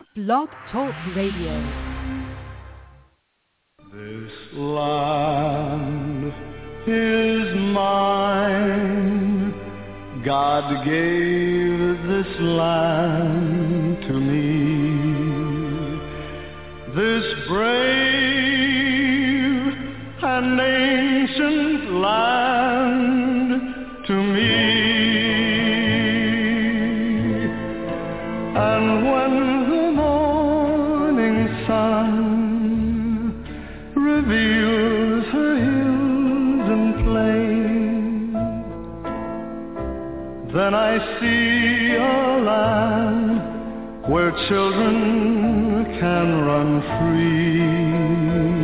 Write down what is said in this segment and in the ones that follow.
Blog Talk Radio. This land is mine. God gave this land to me. This brave and ancient land to me. And when the morning sun reveals her hills and plains, then I see a land where children can run free.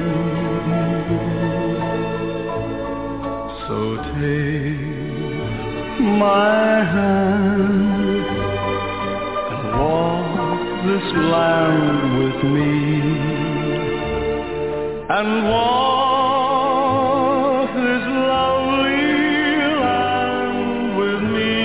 So take my hand and walk this land with me, and walk this lovely land with me.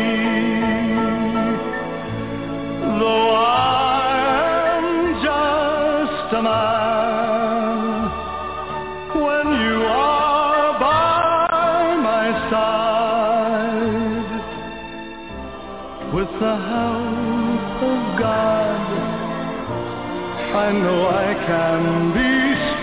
Though I am just a man, when you are by my side, with the help of God, I know I can be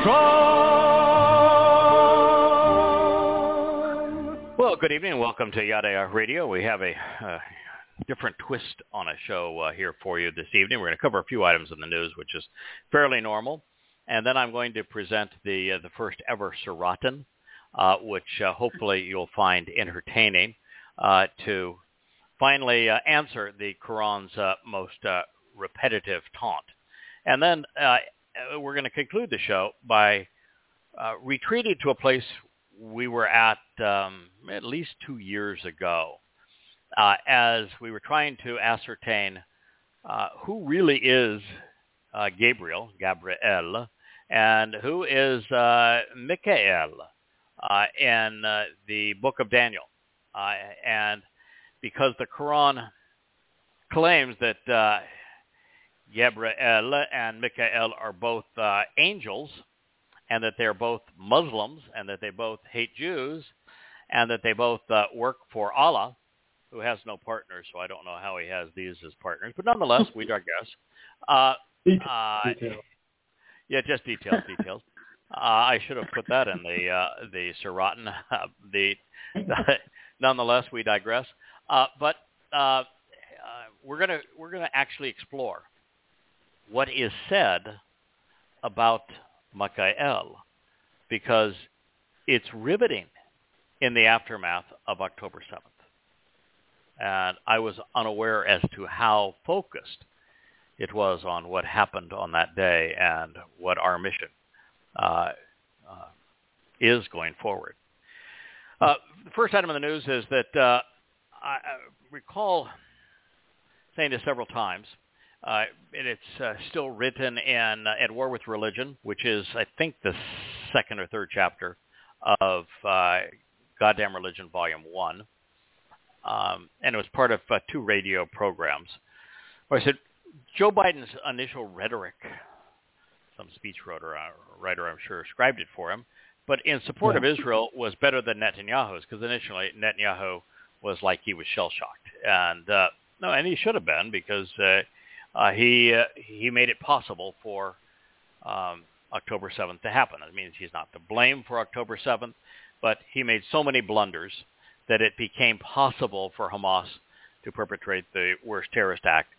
strong. Well, good evening and welcome to Yada Radio. We have a different twist on a show here for you this evening. We're going to cover a few items in the news, which is fairly normal. And then I'm going to present the first ever Suratin, which hopefully you'll find entertaining, to finally answer the Quran's most repetitive taunt. And then we're going to conclude the show by retreating to a place we were at least 2 years ago, as we were trying to ascertain who really is Gabriel, and who is Michael in the book of Daniel. And because the Quran claims that Gabriel and Michael are both angels, and that they're both Muslims, and that they both hate Jews, and that they both work for Allah, who has no partners, so I don't know how he has these as partners. But nonetheless, we digress. Details. Yeah, just details. I should have put that in the Suratin. Nonetheless, we digress. But we're gonna actually explore what is said about Michael, because it's riveting in the aftermath of October 7th. And I was unaware as to how focused it was on what happened on that day and what our mission is going forward. The first item in the news is that I recall saying this several times, and it's still written in At War with Religion, which is, I think, the second or third chapter of Goddamn Religion, Volume 1. And it was part of 2 radio programs where I said, Joe Biden's initial rhetoric, some speech writer, I'm sure, scribed it for him, but in support of Israel was better than Netanyahu's, because initially Netanyahu was like he was shell-shocked. And no, and he should have been, because he made it possible for October 7th to happen. That means he's not to blame for October 7th, but he made so many blunders that it became possible for Hamas to perpetrate the worst terrorist act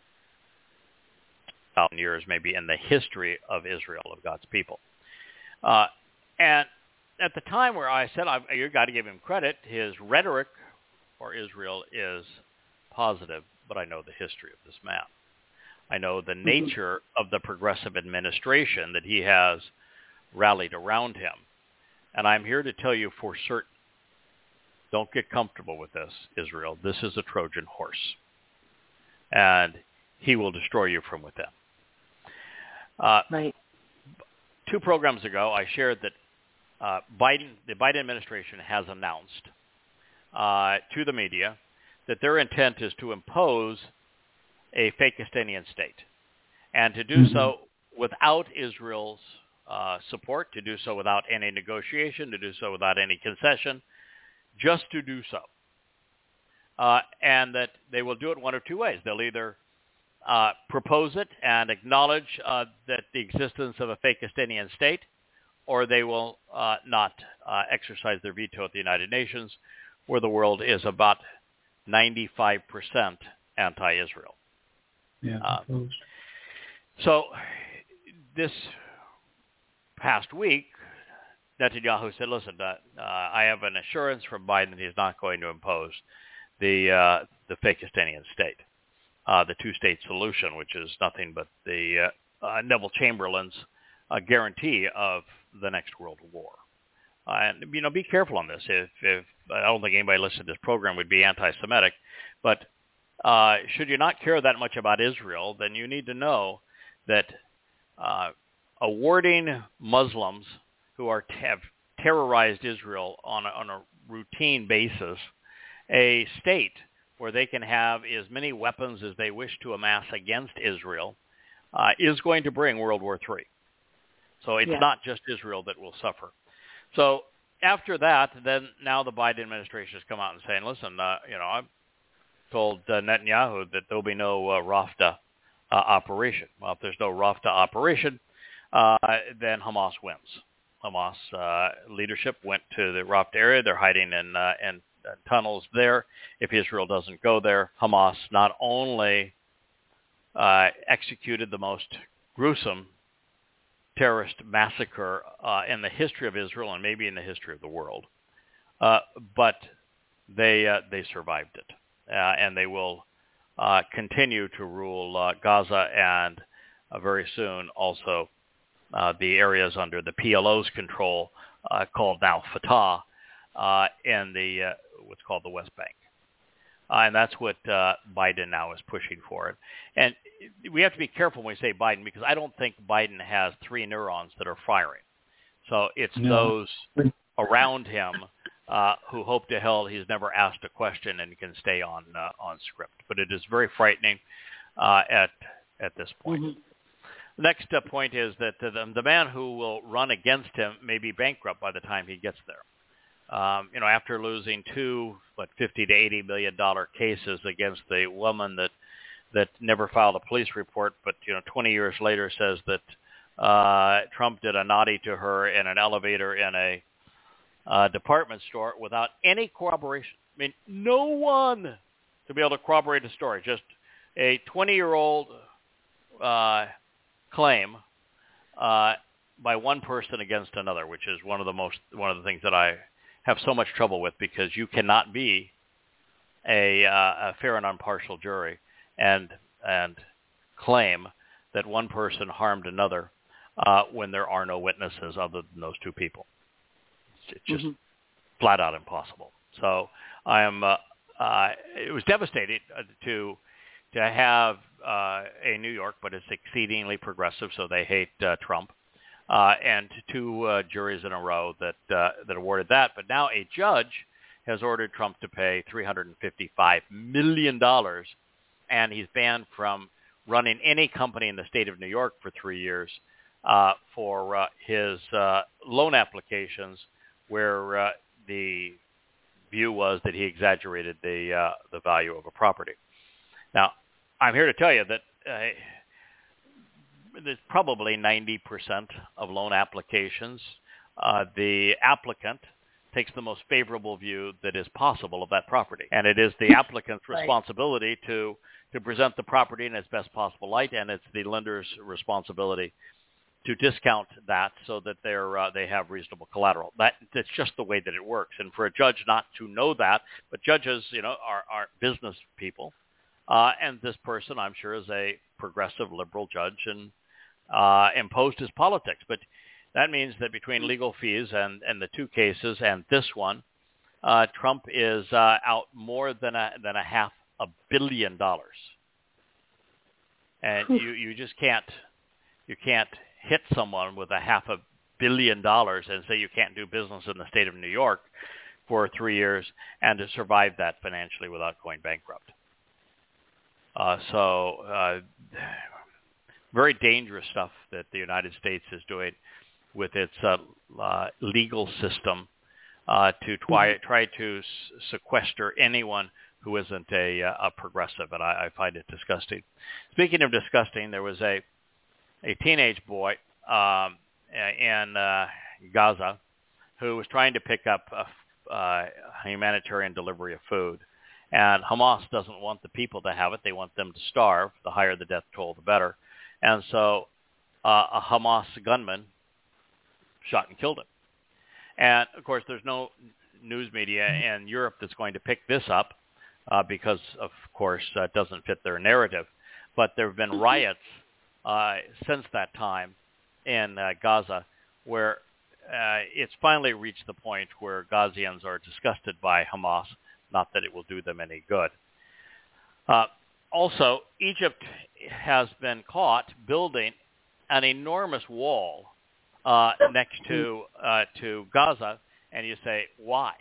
1,000 years maybe in the history of Israel, of God's people. And at the time where I said, you got to give him credit, his rhetoric for Israel is positive, but I know the history of this man. I know the nature of the progressive administration that he has rallied around him. And I'm here to tell you for certain, don't get comfortable with this, Israel. This is a Trojan horse. And he will destroy you from within. Right. 2 programs ago, I shared that the Biden administration has announced to the media that their intent is to impose a Fakistanian state. and to do so without Israel's support, to do so without any negotiation, to do so without any concession, just to do so. And that they will do it one of two ways. They'll either propose it and acknowledge that the existence of a Fakistinian state, or they will not exercise their veto at the United Nations, where the world is about 95% anti-Israel. Yeah, so this past week, Netanyahu said, listen, I have an assurance from Biden that he's not going to impose the Fakistinian state, the two-state solution, which is nothing but the Neville Chamberlain's guarantee of the next world war. And, be careful on this. If I don't think anybody listening to this program would be anti-Semitic, but should you not care that much about Israel, then you need to know that awarding Muslims who have terrorized Israel on a routine basis a state where they can have as many weapons as they wish to amass against Israel is going to bring World War III. So it's not just Israel that will suffer. So after that, then now the Biden administration has come out and saying, listen, I've told Netanyahu that there'll be no Rafah operation. Well, if there's no Rafah operation, then Hamas wins. Hamas leadership went to the Rafah area. They're hiding in tunnels there. If Israel doesn't go there, Hamas not only executed the most gruesome terrorist massacre in the history of Israel and maybe in the history of the world, but they survived it, and they will continue to rule Gaza and very soon also the areas under the PLO's control, called now Fatah, in the what's called the West Bank. And that's what Biden now is pushing for. And we have to be careful when we say Biden, because I don't think Biden has three neurons that are firing. So it's those around him who hope to hell he's never asked a question and can stay on script. But it is very frightening at this point. Mm-hmm. The next point is that the man who will run against him may be bankrupt by the time he gets there. After losing two, $50 to $80 million cases against the woman that never filed a police report, but 20 years later says that Trump did a naughty to her in an elevator in a department store without any corroboration. I mean, no one to be able to corroborate the story. Just a 20-year-old claim by one person against another, which is one of the things that I have so much trouble with, because you cannot be a fair and impartial jury and claim that one person harmed another when there are no witnesses other than those two people. It's just flat out impossible. So I am. It was devastating to have a New York, but it's exceedingly progressive, so they hate Trump. And two juries in a row that awarded that. But now a judge has ordered Trump to pay $355 million, and he's banned from running any company in the state of New York for 3 years for his loan applications, where the view was that he exaggerated the value of a property. Now, I'm here to tell you that there's probably 90% of loan applications. The applicant takes the most favorable view that is possible of that property. And it is the applicant's responsibility to present the property in its best possible light, and it's the lender's responsibility to discount that so that they have reasonable collateral. That's just the way that it works. And for a judge not to know that, but judges, are business people. And this person, I'm sure, is a progressive liberal judge and imposed his politics. But that means that between legal fees and the two cases and this one, Trump is out more than a $500 million. And you just can't hit someone with $500 million and say you can't do business in the state of New York for 3 years and to survive that financially without going bankrupt. So very dangerous stuff that the United States is doing with its legal system to try to sequester anyone who isn't a progressive, and I find it disgusting. Speaking of disgusting, there was a teenage boy in Gaza who was trying to pick up a humanitarian delivery of food. And Hamas doesn't want the people to have it. They want them to starve. The higher the death toll, the better. And so a Hamas gunman shot and killed him. And, of course, there's no news media in Europe that's going to pick this up because, of course, it doesn't fit their narrative. But there have been riots since that time in Gaza where it's finally reached the point where Gazians are disgusted by Hamas, not that it will do them any good. Also, Egypt has been caught building an enormous wall next to Gaza, and you say, why?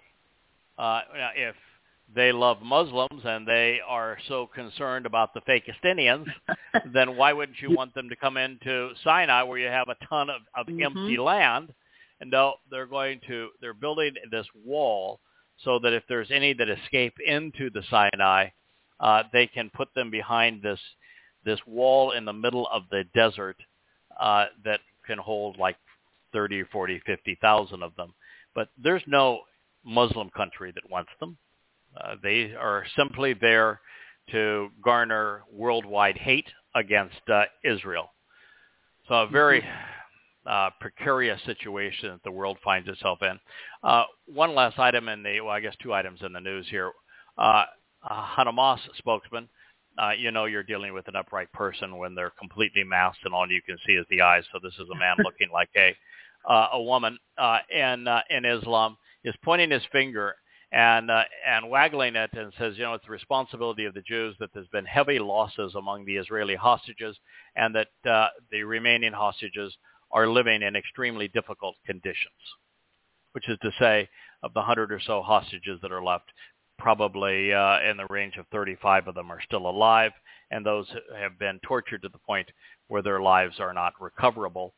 If they love Muslims and they are so concerned about the Fakistinians, then why wouldn't you want them to come into Sinai where you have a ton of empty land? And no, they're building this wall so that if there's any that escape into the Sinai, they can put them behind this wall in the middle of the desert that can hold like 30, 40, 50,000 of them. But there's no Muslim country that wants them. They are simply there to garner worldwide hate against Israel. So a very precarious situation that the world finds itself in. One last item I guess two items in the news here. A Hamas spokesman, you're dealing with an upright person when they're completely masked and all you can see is the eyes. So this is a man looking like a woman in Islam, is pointing his finger and waggling it and says, it's the responsibility of the Jews that there's been heavy losses among the Israeli hostages and that the remaining hostages are living in extremely difficult conditions, which is to say of the 100 or so hostages that are left, probably in the range of 35 of them are still alive, and those have been tortured to the point where their lives are not recoverable.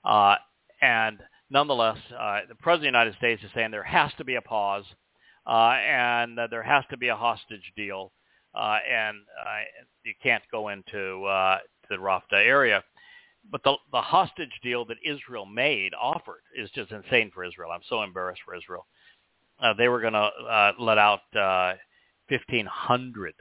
And nonetheless, the President of the United States is saying there has to be a pause and there has to be a hostage deal, and you can't go into the Rafah area. But the hostage deal that Israel offered is just insane for Israel. I'm so embarrassed for Israel. They were going to let out 1,500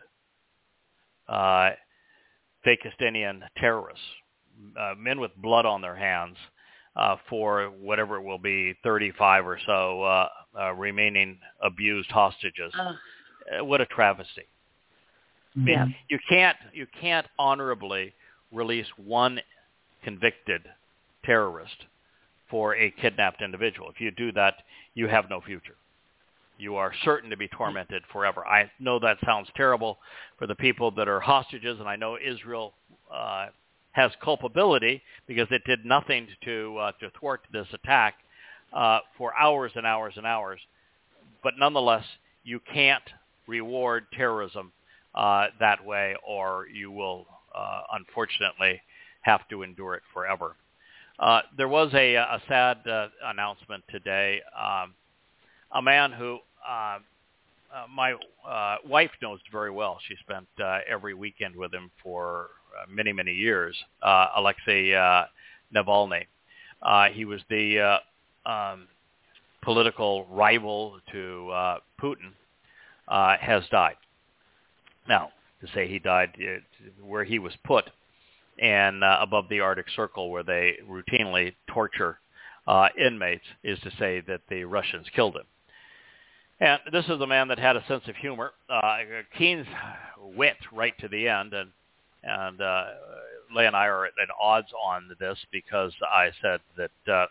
Fakistinian terrorists, men with blood on their hands, for whatever it will be, 35 or so remaining abused hostages. What a travesty! I mean, you can't honorably release one convicted terrorist for a kidnapped individual. If you do that, you have no future. You are certain to be tormented forever. I know that sounds terrible for the people that are hostages, and I know Israel has culpability because it did nothing to thwart this attack for hours and hours and hours. But nonetheless, you can't reward terrorism that way, or you will unfortunately have to endure it forever. There was a sad announcement today. A man who my wife knows very well. She spent every weekend with him for many, many years, Alexei Navalny. He was the political rival to Putin, has died. Now, to say he died where he was put and above the Arctic Circle where they routinely torture inmates is to say that the Russians killed him. And this is a man that had a sense of humor, keen wit right to the end, and Leigh and I are at odds on this because I said that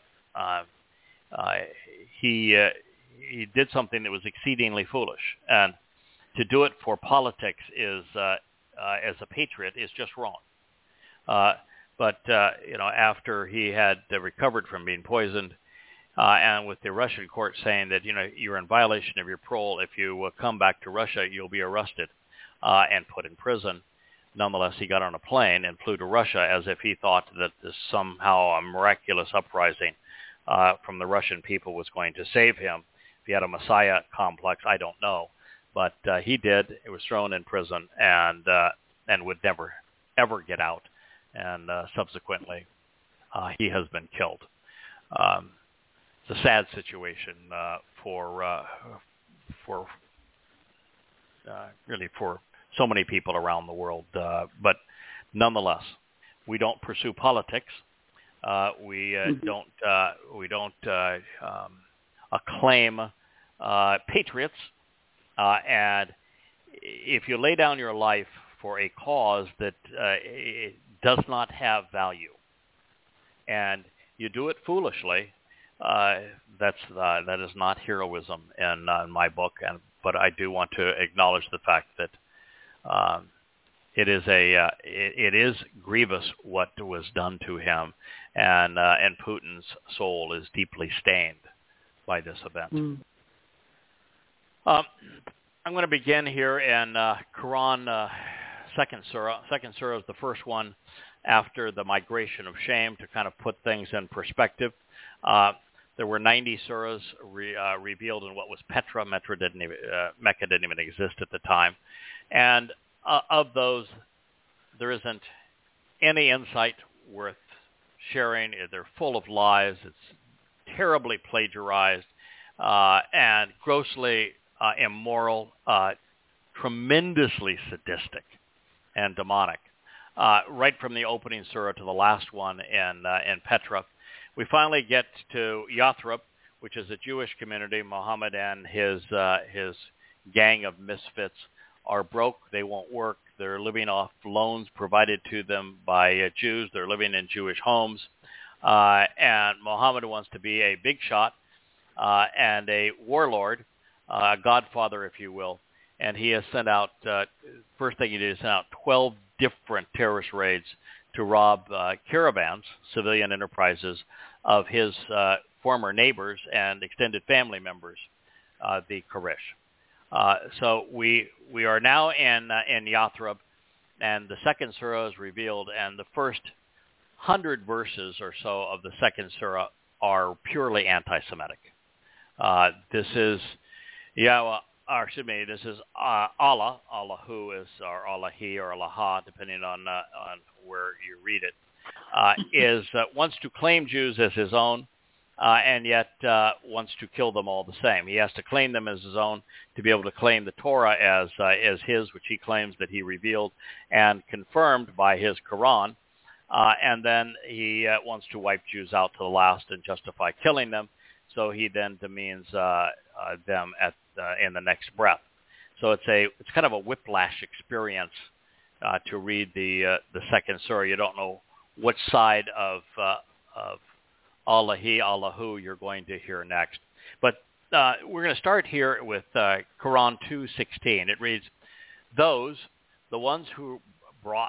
he did something that was exceedingly foolish, and to do it for politics is as a patriot is just wrong. But after he had recovered from being poisoned, and with the Russian court saying that you're in violation of your parole, if you come back to Russia, you'll be arrested and put in prison. nonetheless, he got on a plane and flew to Russia as if he thought that this somehow a miraculous uprising from the Russian people was going to save him. If he had a Messiah complex, I don't know. But he did. He was thrown in prison and would never, ever get out. And subsequently, he has been killed. It's a sad situation really for so many people around the world. But nonetheless, we don't pursue politics. We don't acclaim patriots. And if you lay down your life for a cause that it does not have value, and you do it foolishly, that is not heroism in my book. But I do want to acknowledge the fact that it is grievous what was done to him, and Putin's soul is deeply stained by this event. I'm going to begin here in Quran, second surah. Second surah is the first one after the migration of shame, to kind of put things in perspective. There were 90 surahs revealed in what was Petra. Mecca didn't even exist at the time. And of those, there isn't any insight worth sharing. They're full of lies. It's terribly plagiarized and grossly immoral, tremendously sadistic and demonic. Right from the opening surah to the last one in Petra. We finally get to Yathrib, which is a Jewish community. Muhammad and his gang of misfits are broke. They won't work. They're living off loans provided to them by Jews. They're living in Jewish homes. And Muhammad wants to be a big shot and a warlord, a godfather, if you will. And he has sent out, first thing he did is send out 12 different terrorist raids to rob caravans, civilian enterprises, of his former neighbors and extended family members, the Quraysh. So we are now in Yathrib, and the second surah is revealed, and the first 100 verses or so of the second surah are purely anti-Semitic. This is this is Allah, Allahu is, or Allahi, or Allah, depending on where you read it, wants to claim Jews as his own, and yet wants to kill them all the same. He has to claim them as his own to be able to claim the Torah as his, which he claims that he revealed and confirmed by his Quran, and then he wants to wipe Jews out to the last and justify killing them. So he then demeans them in the next breath. So it's kind of a whiplash experience to read the second surah. You don't know which side of Allahi, Allahu you're going to hear next. But we're going to start here with Quran 2:16. It reads, "Those, the ones who bought,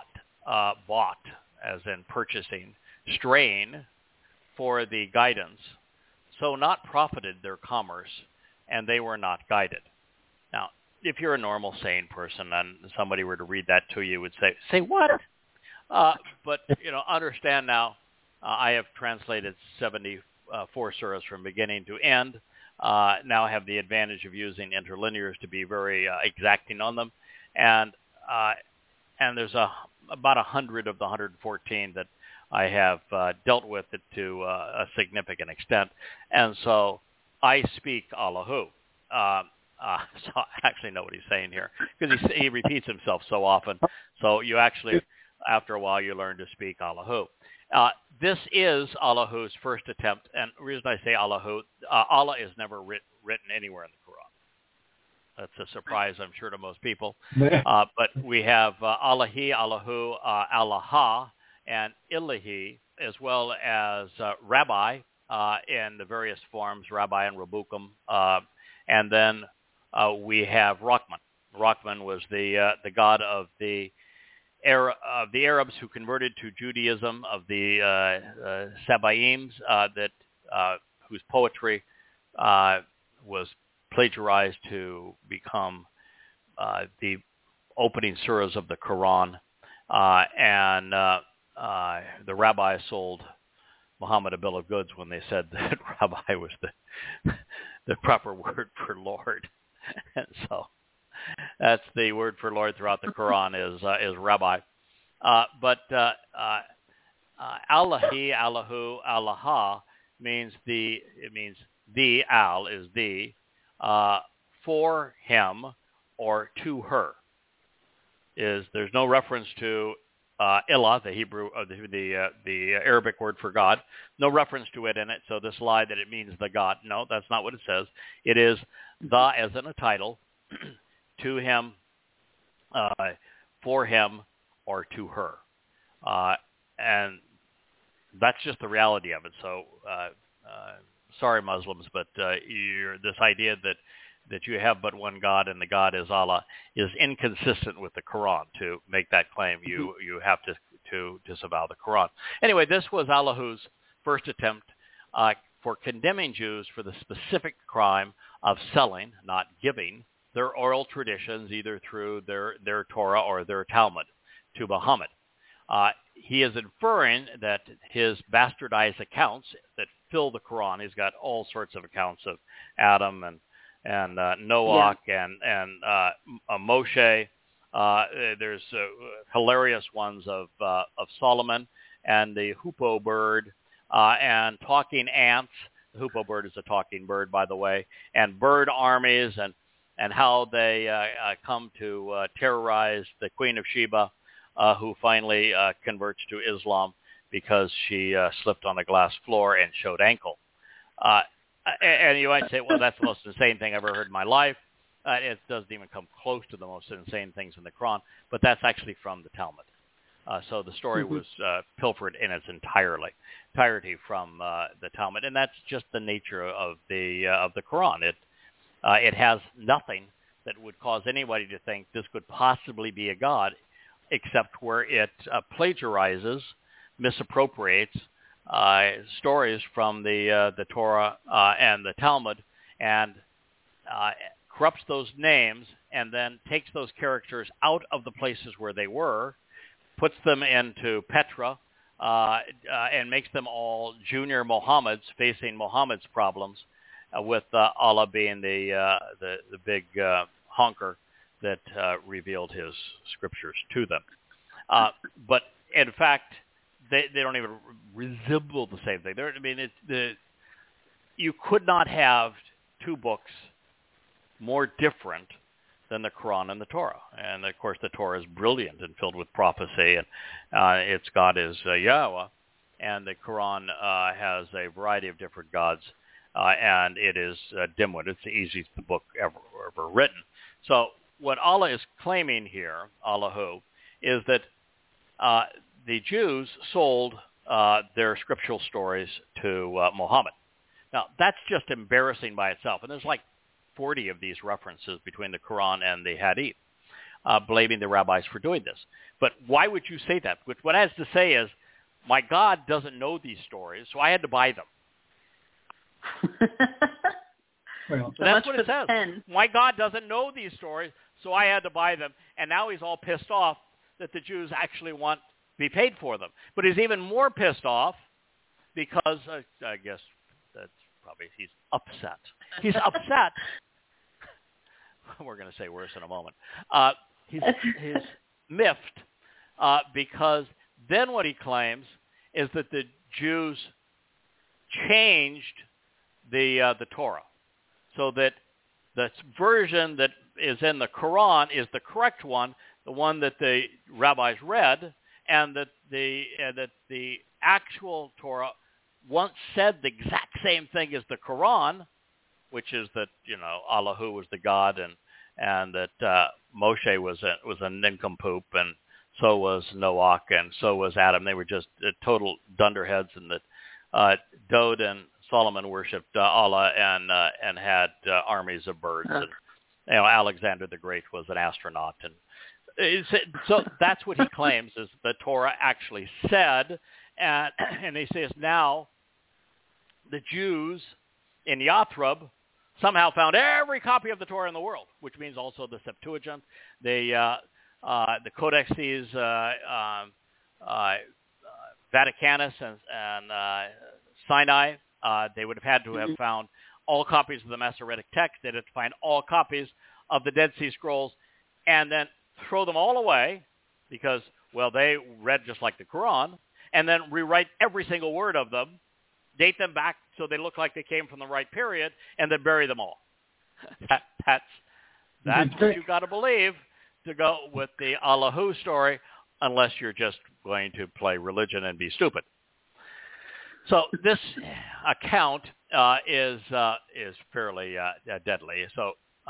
as in purchasing, strain for the guidance, so not profited their commerce, and they were not guided." Now, if you're a normal, sane person and somebody were to read that to you, would say what? But, understand now, I have translated 74 surahs from beginning to end. Now I have the advantage of using interlinears to be very exacting on them. And there's about 100 of the 114 that I have dealt with it to a significant extent. And so I speak Allahu. So I actually know what he's saying here, because he repeats himself so often. So you actually, after a while, you learn to speak Allahu. This is Allahu's first attempt. And the reason I say Allahu, Allah is never written anywhere in the Quran. That's a surprise, I'm sure, to most people. But we have Allahi, Allahu, Allah, and Ilahi, as well as Rabbi in the various forms, Rabbi and Rabbukum. And then we have Rahman. Rahman was the god of the Arabs who converted to Judaism, of the Sabaeans, whose poetry was plagiarized to become the opening surahs of the Quran. and the rabbi sold Muhammad a bill of goods when they said that rabbi was the proper word for Lord. And so that's the word for Lord throughout the Quran is rabbi. But Allahi, Allahu, Allah means the al is the for him or to her. There's no reference to Ilah, the Hebrew, the Arabic word for God, no reference to it in it. So this lie that it means the God, no, that's not what it says. It is the as in a title, to him, for him, or to her, and that's just the reality of it. So sorry, Muslims, but this idea that you have but one God and the God is Allah is inconsistent with the Quran. To make that claim, you have to disavow the Quran. Anyway, this was Allahu's first attempt for condemning Jews for the specific crime of selling, not giving, their oral traditions either through their Torah or their Talmud to Muhammad. He is inferring that his bastardized accounts that fill the Quran, he's got all sorts of accounts of Adam and Noach and Moshe. There's hilarious ones of Solomon and the hoopoe bird and talking ants. The hoopoe bird is a talking bird, by the way, and bird armies and how they come to terrorize the Queen of Sheba, who finally converts to Islam because she slipped on a glass floor and showed ankle. And you might say, well, that's the most insane thing I've ever heard in my life. It doesn't even come close to the most insane things in the Quran, but that's actually from the Talmud. So the story was pilfered in its entirety from the Talmud, and that's just the nature of the Quran. It has nothing that would cause anybody to think this could possibly be a God, except where it plagiarizes, misappropriates stories from the Torah and the Talmud, and corrupts those names, and then takes those characters out of the places where they were, puts them into Petra, and makes them all junior Mohammeds facing Muhammad's problems, with Allah being the big honker that revealed his scriptures to them. But in fact, they don't even resemble the same thing. You could not have two books more different than the Quran and the Torah. And of course, the Torah is brilliant and filled with prophecy, and its God is Yahweh, and the Quran has a variety of different gods, and it is dimwit. It's the easiest book ever written. So what Allah is claiming here, Allahu, is that the Jews sold their scriptural stories to Muhammad. Now, that's just embarrassing by itself, and there's like 40 of these references between the Quran and the Hadith, blaming the rabbis for doing this. But why would you say that? What it has to say is, my God doesn't know these stories, so I had to buy them. Well, so that's what it says. My God doesn't know these stories, so I had to buy them. And now he's all pissed off that the Jews actually want to be paid for them. But he's even more pissed off because, I guess that's probably, he's upset. He's upset. We're going to say worse in a moment. He's miffed because then what he claims is that the Jews changed the Torah, so that the version that is in the Quran is the correct one, the one that the rabbis read, and that the actual Torah once said the exact same thing as the Quran, which is that Allahu was the God, and that Moshe was a nincompoop, and so was Noach, and so was Adam. They were just total dunderheads, and that Dode and Solomon worshipped Allah and had armies of birds. And, Alexander the Great was an astronaut, and so that's what he claims is the Torah actually said. And he says now the Jews in Yathrib somehow found every copy of the Torah in the world, which means also the Septuagint, the the Codexes Vaticanus and Sinai, they would have had to have found all copies of the Masoretic text. They'd have to find all copies of the Dead Sea Scrolls and then throw them all away because, well, they read just like the Quran, and then rewrite every single word of them, date them back so they look like they came from the right period, and then bury them all. That's what you've got to believe to go with the Allahu story, unless you're just going to play religion and be stupid. So this account is fairly deadly. So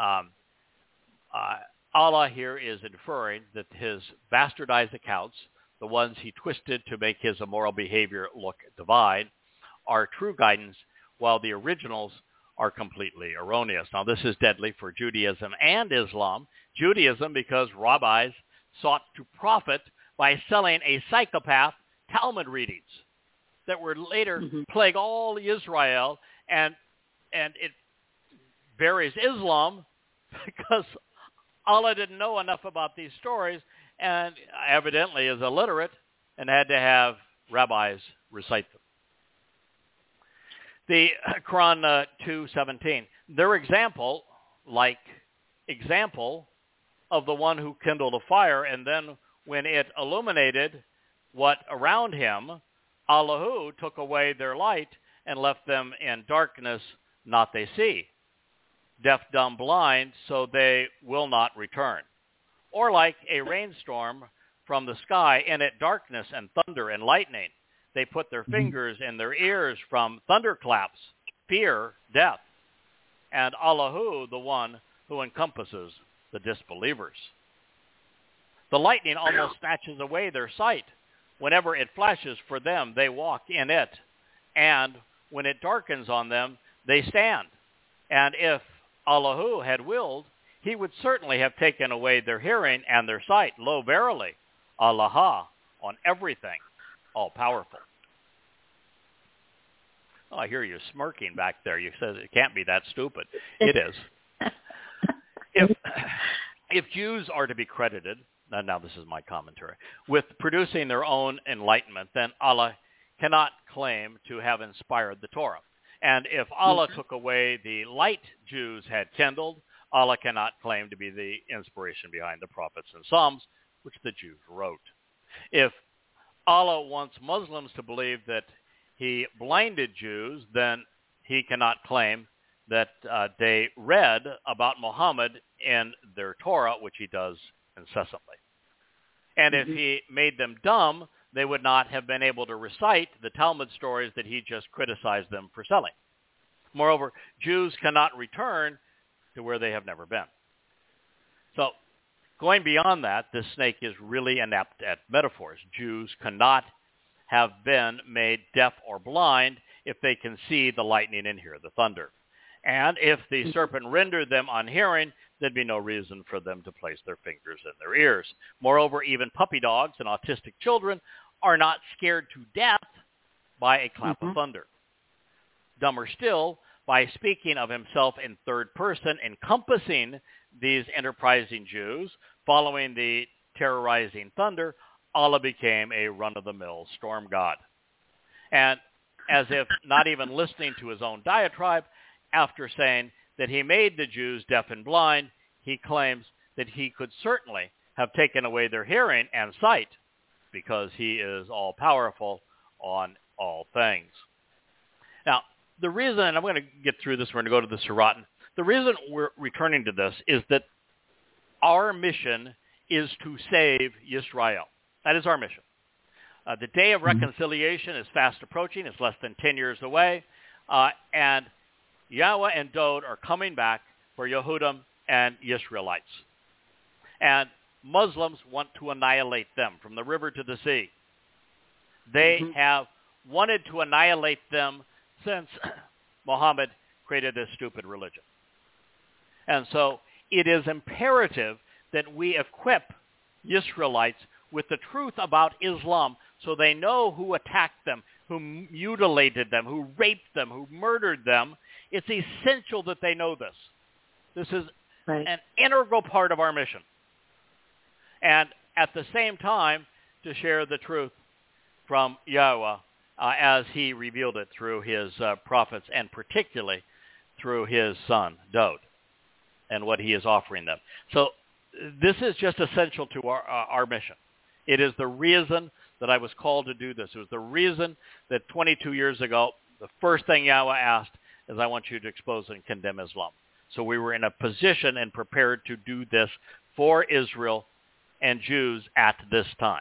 Allah here is inferring that his bastardized accounts, the ones he twisted to make his immoral behavior look divine, are true guidance, while the originals are completely erroneous. Now, this is deadly for Judaism and Islam. Judaism, because rabbis sought to profit by selling a psychopath Talmud readings that would later plague all Israel, and it buries Islam because Allah didn't know enough about these stories and evidently is illiterate and had to have rabbis recite them. The Quran 2:17, their example of the one who kindled a fire, and then when it illuminated what around him, Allahu took away their light and left them in darkness, not they see. Deaf, dumb, blind, so they will not return. Or like a rainstorm from the sky, in it darkness and thunder and lightning. They put their fingers in their ears from thunderclaps, fear, death. And Allahu, the one who encompasses the disbelievers. The lightning almost snatches away their sight. Whenever it flashes for them, they walk in it. And when it darkens on them, they stand. And if Allahu had willed, he would certainly have taken away their hearing and their sight. Lo, verily, Allah on everything, all-powerful. Oh, I hear you smirking back there. You said it can't be that stupid. It is. If Jews are to be credited, now this is my commentary, with producing their own enlightenment, then Allah cannot claim to have inspired the Torah. And if Allah took away the light Jews had kindled, Allah cannot claim to be the inspiration behind the prophets and Psalms, which the Jews wrote. If Allah wants Muslims to believe that he blinded Jews, then he cannot claim that they read about Muhammad in their Torah, which he does incessantly. And if he made them dumb, they would not have been able to recite the Talmud stories that he just criticized them for selling. Moreover, Jews cannot return to where they have never been. So, going beyond that, this snake is really inept at metaphors. Jews cannot have been made deaf or blind if they can see the lightning and hear the thunder. And if the serpent rendered them unhearing, there'd be no reason for them to place their fingers in their ears. Moreover, even puppy dogs and autistic children are not scared to death by a clap of thunder. Dumber still, by speaking of himself in third person, encompassing these enterprising Jews, following the terrorizing thunder, Allah became a run-of-the-mill storm god. And as if not even listening to his own diatribe, after saying that he made the Jews deaf and blind, he claims that he could certainly have taken away their hearing and sight because he is all-powerful on all things. Now, the reason, and I'm going to get through this, we're going to go to the Siratan. The reason we're returning to this is that our mission is to save Yisrael. That is our mission. The day of reconciliation is fast approaching. It's less than 10 years away. And Yahweh and Dod are coming back for Yehudim and Israelites. And Muslims want to annihilate them from the river to the sea. They have wanted to annihilate them since Muhammad created this stupid religion. And so it is imperative that we equip Israelites with the truth about Islam so they know who attacked them, who mutilated them, who raped them, who murdered them. It's essential that they know this. This is an integral part of our mission. and at the same time to share the truth from Yahweh as he revealed it through his prophets, and particularly through his son, Dowd, and what he is offering them. So this is just essential to our mission. It is the reason that I was called to do this. It was the reason that 22 years ago, the first thing Yahweh asked is, I want you to expose and condemn Islam. So we were in a position and prepared to do this for Israel and Jews at this time.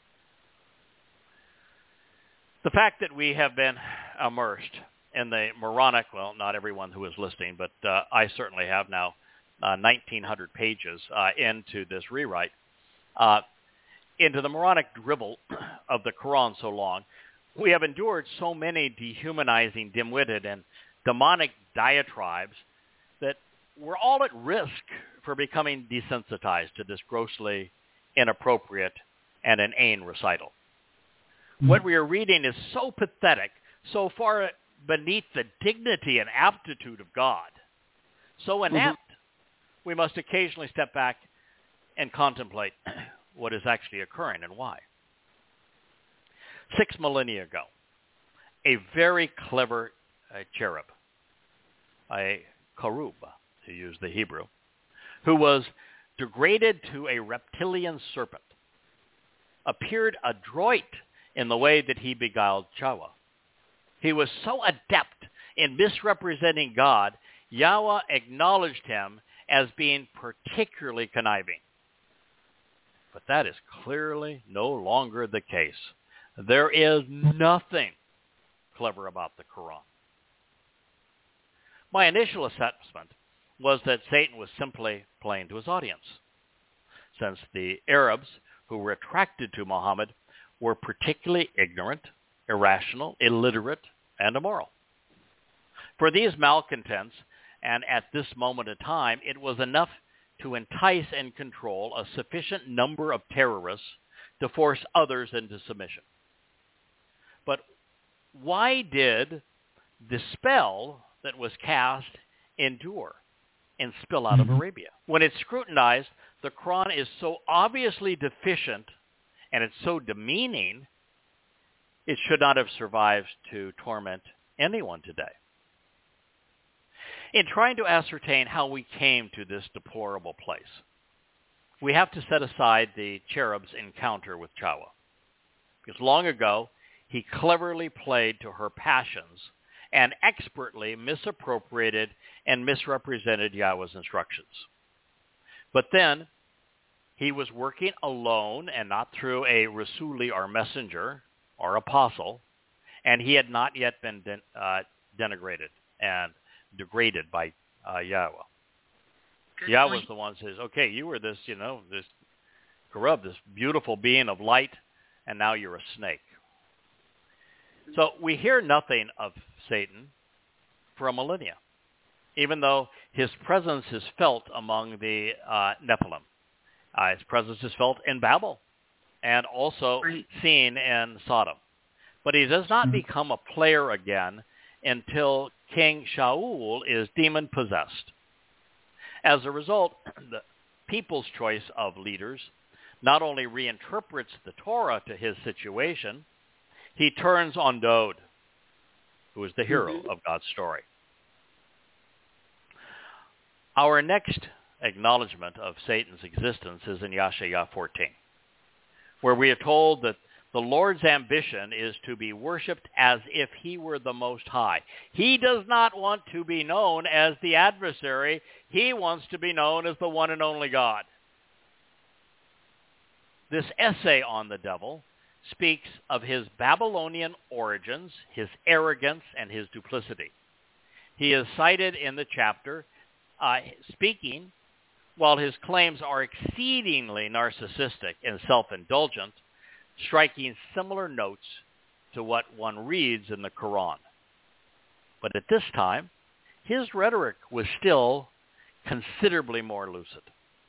The fact that we have been immersed in the Moronic, well, not everyone who is listening, but I certainly have now 1,900 pages into this rewrite, into the Moronic dribble of the Quran so long, we have endured so many dehumanizing, dim-witted, and demonic diatribes that we're all at risk for becoming desensitized to this grossly inappropriate and inane recital. What we are reading is so pathetic, so far beneath the dignity and aptitude of God, so inept, we must occasionally step back and contemplate what is actually occurring and why. 6 millennia ago, a very clever cherub, a karub, to use the Hebrew, who was degraded to a reptilian serpent, appeared adroit in the way that he beguiled Yahweh. He was so adept in misrepresenting God, Yahweh acknowledged him as being particularly conniving. But that is clearly no longer the case. There is nothing clever about the Quran. My initial assessment was that Satan was simply playing to his audience, since the Arabs who were attracted to Muhammad were particularly ignorant, irrational, illiterate, and immoral. For these malcontents, and at this moment in time, it was enough to entice and control a sufficient number of terrorists to force others into submission. But why did the spell that was cast endure and spill out of Arabia? When it's scrutinized, the Quran is so obviously deficient and it's so demeaning, it should not have survived to torment anyone today. In trying to ascertain how we came to this deplorable place, we have to set aside the cherub's encounter with Yahweh, because long ago he cleverly played to her passions and expertly misappropriated and misrepresented Yahweh's instructions. But then he was working alone and not through a Rasuli or messenger or apostle, and he had not yet been denigrated and degraded by Yahweh. Yahweh was the one who says, okay, you were this, this Karub, this beautiful being of light, and now you're a snake. So we hear nothing of Satan for a millennia, even though his presence is felt among the Nephilim. His presence is felt in Babel and also seen in Sodom. But he does not become a player again until King Shaul is demon-possessed. As a result, the people's choice of leaders not only reinterprets the Torah to his situation, he turns on Dowd, who is the hero of God's story. Our next acknowledgement of Satan's existence is in Yashayah 14, where we are told that the Lord's ambition is to be worshipped as if he were the Most High. He does not want to be known as the adversary. He wants to be known as the one and only God. This essay on the devil speaks of his Babylonian origins, his arrogance, and his duplicity. He is cited in the chapter speaking, while his claims are exceedingly narcissistic and self-indulgent, striking similar notes to what one reads in the Quran. But at this time, his rhetoric was still considerably more lucid.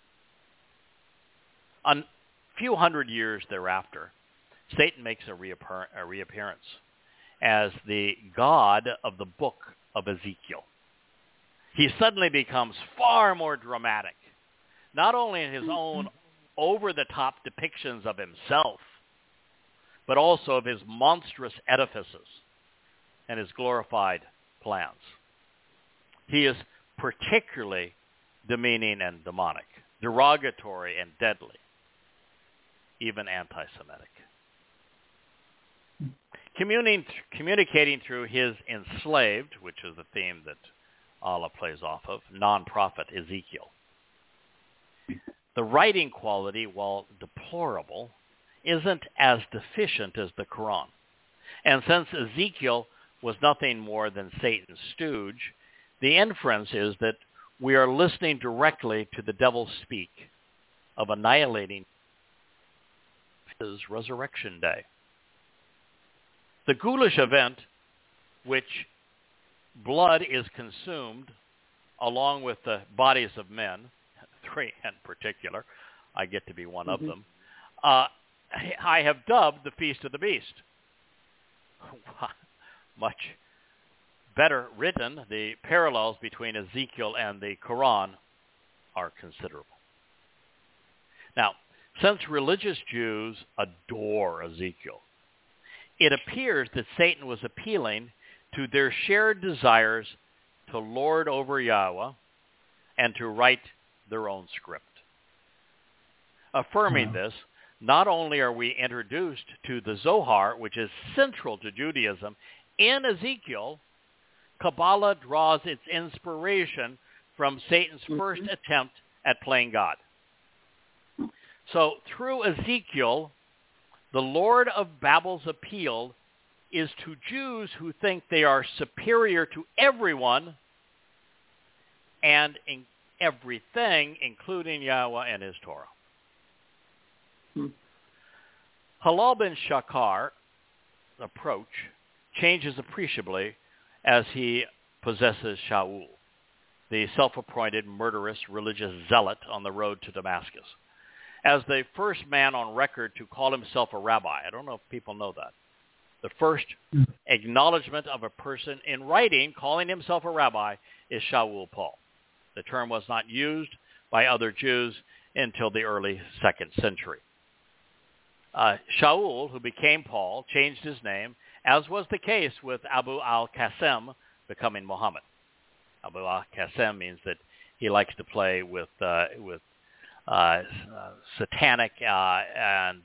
A few hundred years thereafter, Satan makes a reappearance as the god of the book of Ezekiel. He suddenly becomes far more dramatic, not only in his own over-the-top depictions of himself, but also of his monstrous edifices and his glorified plans. He is particularly demeaning and demonic, derogatory and deadly, even anti-Semitic. Communicating through his enslaved, which is the theme that Allah plays off of, non-prophet Ezekiel. The writing quality, while deplorable, isn't as deficient as the Quran. And since Ezekiel was nothing more than Satan's stooge, the inference is that we are listening directly to the devil speak of annihilating his resurrection day. The ghoulish event, which blood is consumed along with the bodies of men, 3 in particular, I get to be one of them, I have dubbed the Feast of the Beast. Much better written, the parallels between Ezekiel and the Quran are considerable. Now, since religious Jews adore Ezekiel, it appears that Satan was appealing to their shared desires to lord over Yahweh and to write their own script. Affirming this, not only are we introduced to the Zohar, which is central to Judaism, in Ezekiel, Kabbalah draws its inspiration from Satan's first attempt at playing God. So through Ezekiel, the Lord of Babel's appeal is to Jews who think they are superior to everyone and in everything, including Yahweh and his Torah. Halal bin Shakar approach changes appreciably as he possesses Shaul, the self-appointed murderous religious zealot on the road to Damascus. As the first man on record to call himself a rabbi. I don't know if people know that. The first acknowledgement of a person in writing calling himself a rabbi is Shaul Paul. The term was not used by other Jews until the early 2nd century. Shaul, who became Paul, changed his name, as was the case with Abu al-Qasim becoming Muhammad. Abu al-Qasim means that he likes to play with satanic and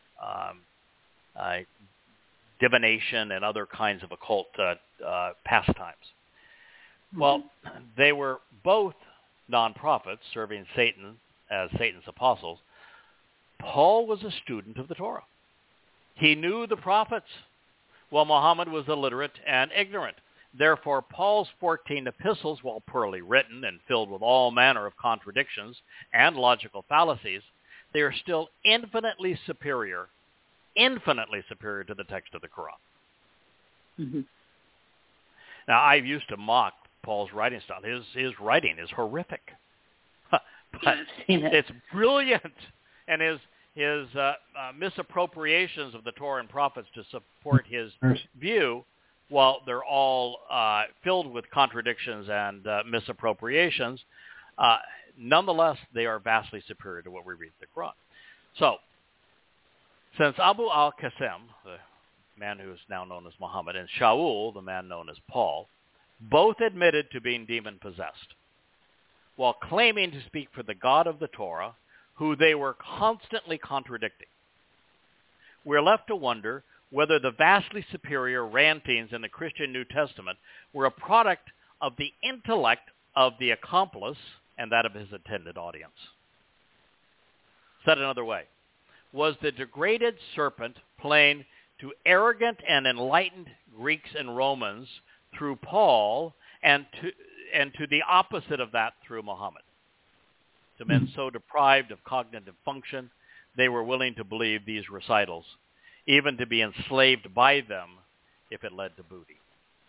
divination and other kinds of occult pastimes. Well, they were both non-prophets serving Satan as Satan's apostles. Paul was a student of the Torah. He knew the prophets, while Muhammad was illiterate and ignorant. Therefore, Paul's 14 epistles, while poorly written and filled with all manner of contradictions and logical fallacies, they are still infinitely superior to the text of the Quran. Now, I used to mock Paul's writing style. His writing is horrific, but it's brilliant, and his misappropriations of the Torah and prophets to support his view, while they're all filled with contradictions and misappropriations, nonetheless, they are vastly superior to what we read in the Quran. So, since Abu al-Qasim, the man who is now known as Muhammad, and Shaul, the man known as Paul, both admitted to being demon-possessed, while claiming to speak for the God of the Torah, who they were constantly contradicting, we're left to wonder whether the vastly superior rantings in the Christian New Testament were a product of the intellect of the accomplice and that of his intended audience. Said another way, was the degraded serpent playing to arrogant and enlightened Greeks and Romans through Paul and to the opposite of that through Muhammad? To men so deprived of cognitive function, they were willing to believe these recitals, even to be enslaved by them if it led to booty.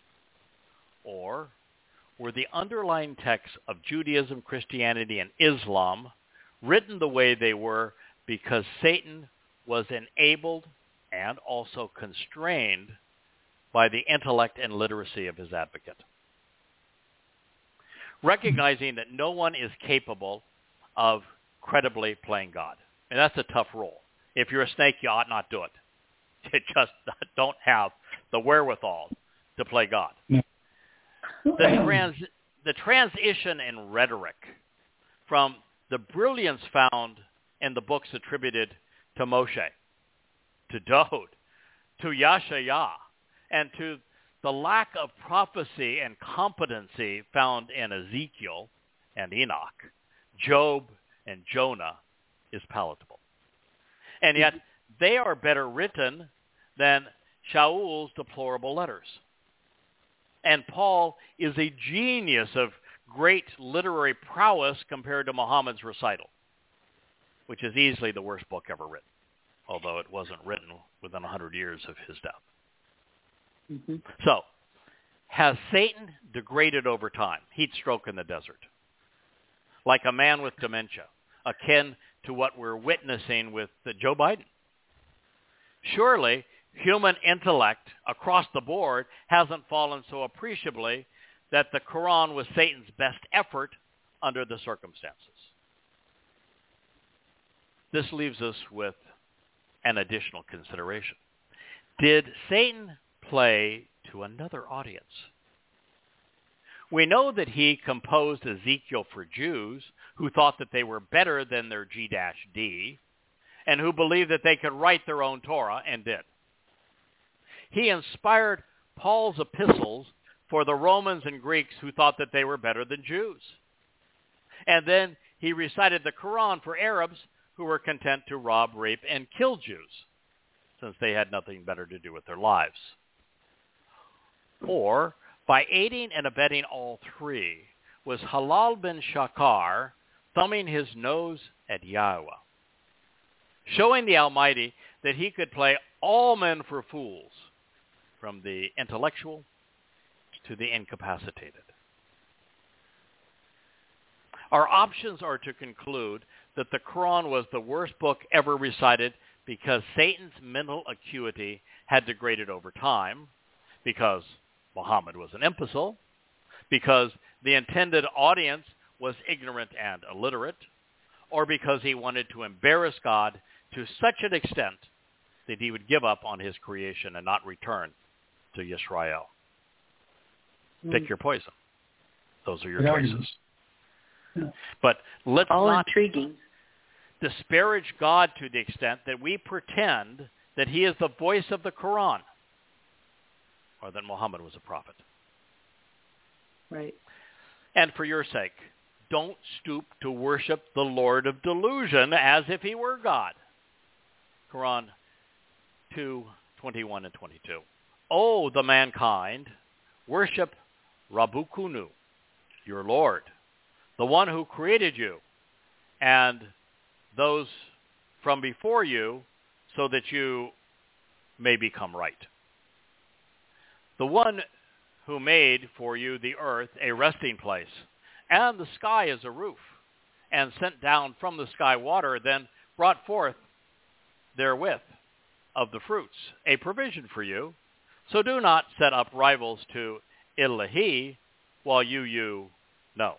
Or were the underlying texts of Judaism, Christianity, and Islam written the way they were because Satan was enabled and also constrained by the intellect and literacy of his advocate? Recognizing that no one is capable of credibly playing God. And that's a tough role. If you're a snake, you ought not do it. You just don't have the wherewithal to play God. The transition in rhetoric from the brilliance found in the books attributed to Moshe, to Dode, to Yashaya, and to the lack of prophecy and competency found in Ezekiel and Enoch, Job and Jonah is palatable. And yet they are better written than Shaul's deplorable letters. And Paul is a genius of great literary prowess compared to Muhammad's recital, which is easily the worst book ever written, although it wasn't written within 100 years of his death. Mm-hmm. So, has Satan degraded over time? Heat stroke in the desert. Like a man with dementia, akin to what we're witnessing with Joe Biden. Surely, human intellect across the board hasn't fallen so appreciably that the Quran was Satan's best effort under the circumstances. This leaves us with an additional consideration. Did Satan play to another audience? We know that he composed Ezekiel for Jews who thought that they were better than their G-D and who believed that they could write their own Torah and did. He inspired Paul's epistles for the Romans and Greeks who thought that they were better than Jews. And then he recited the Quran for Arabs who were content to rob, rape, and kill Jews, since they had nothing better to do with their lives. Or, by aiding and abetting all three, was Halal bin Shakar thumbing his nose at Yahweh, showing the Almighty that he could play all men for fools, from the intellectual to the incapacitated. Our options are to conclude that the Quran was the worst book ever recited because Satan's mental acuity had degraded over time, because Muhammad was an imbecile, because the intended audience was ignorant and illiterate, or because he wanted to embarrass God to such an extent that he would give up on his creation and not return to Yisrael. Pick your poison. Those are your choices. Yeah. But let's not intriguing. Disparage God to the extent that we pretend that he is the voice of the Quran or that Muhammad was a prophet. Right. And for your sake, don't stoop to worship the Lord of delusion as if he were God. Quran 2:21 and 22. O the mankind, worship Rabbukunu, your Lord, the one who created you, and those from before you, so that you may become right. The one who made for you the earth a resting place, and the sky as a roof, and sent down from the sky water, then brought forth therewith of the fruits a provision for you. So do not set up rivals to Ilahi while you know.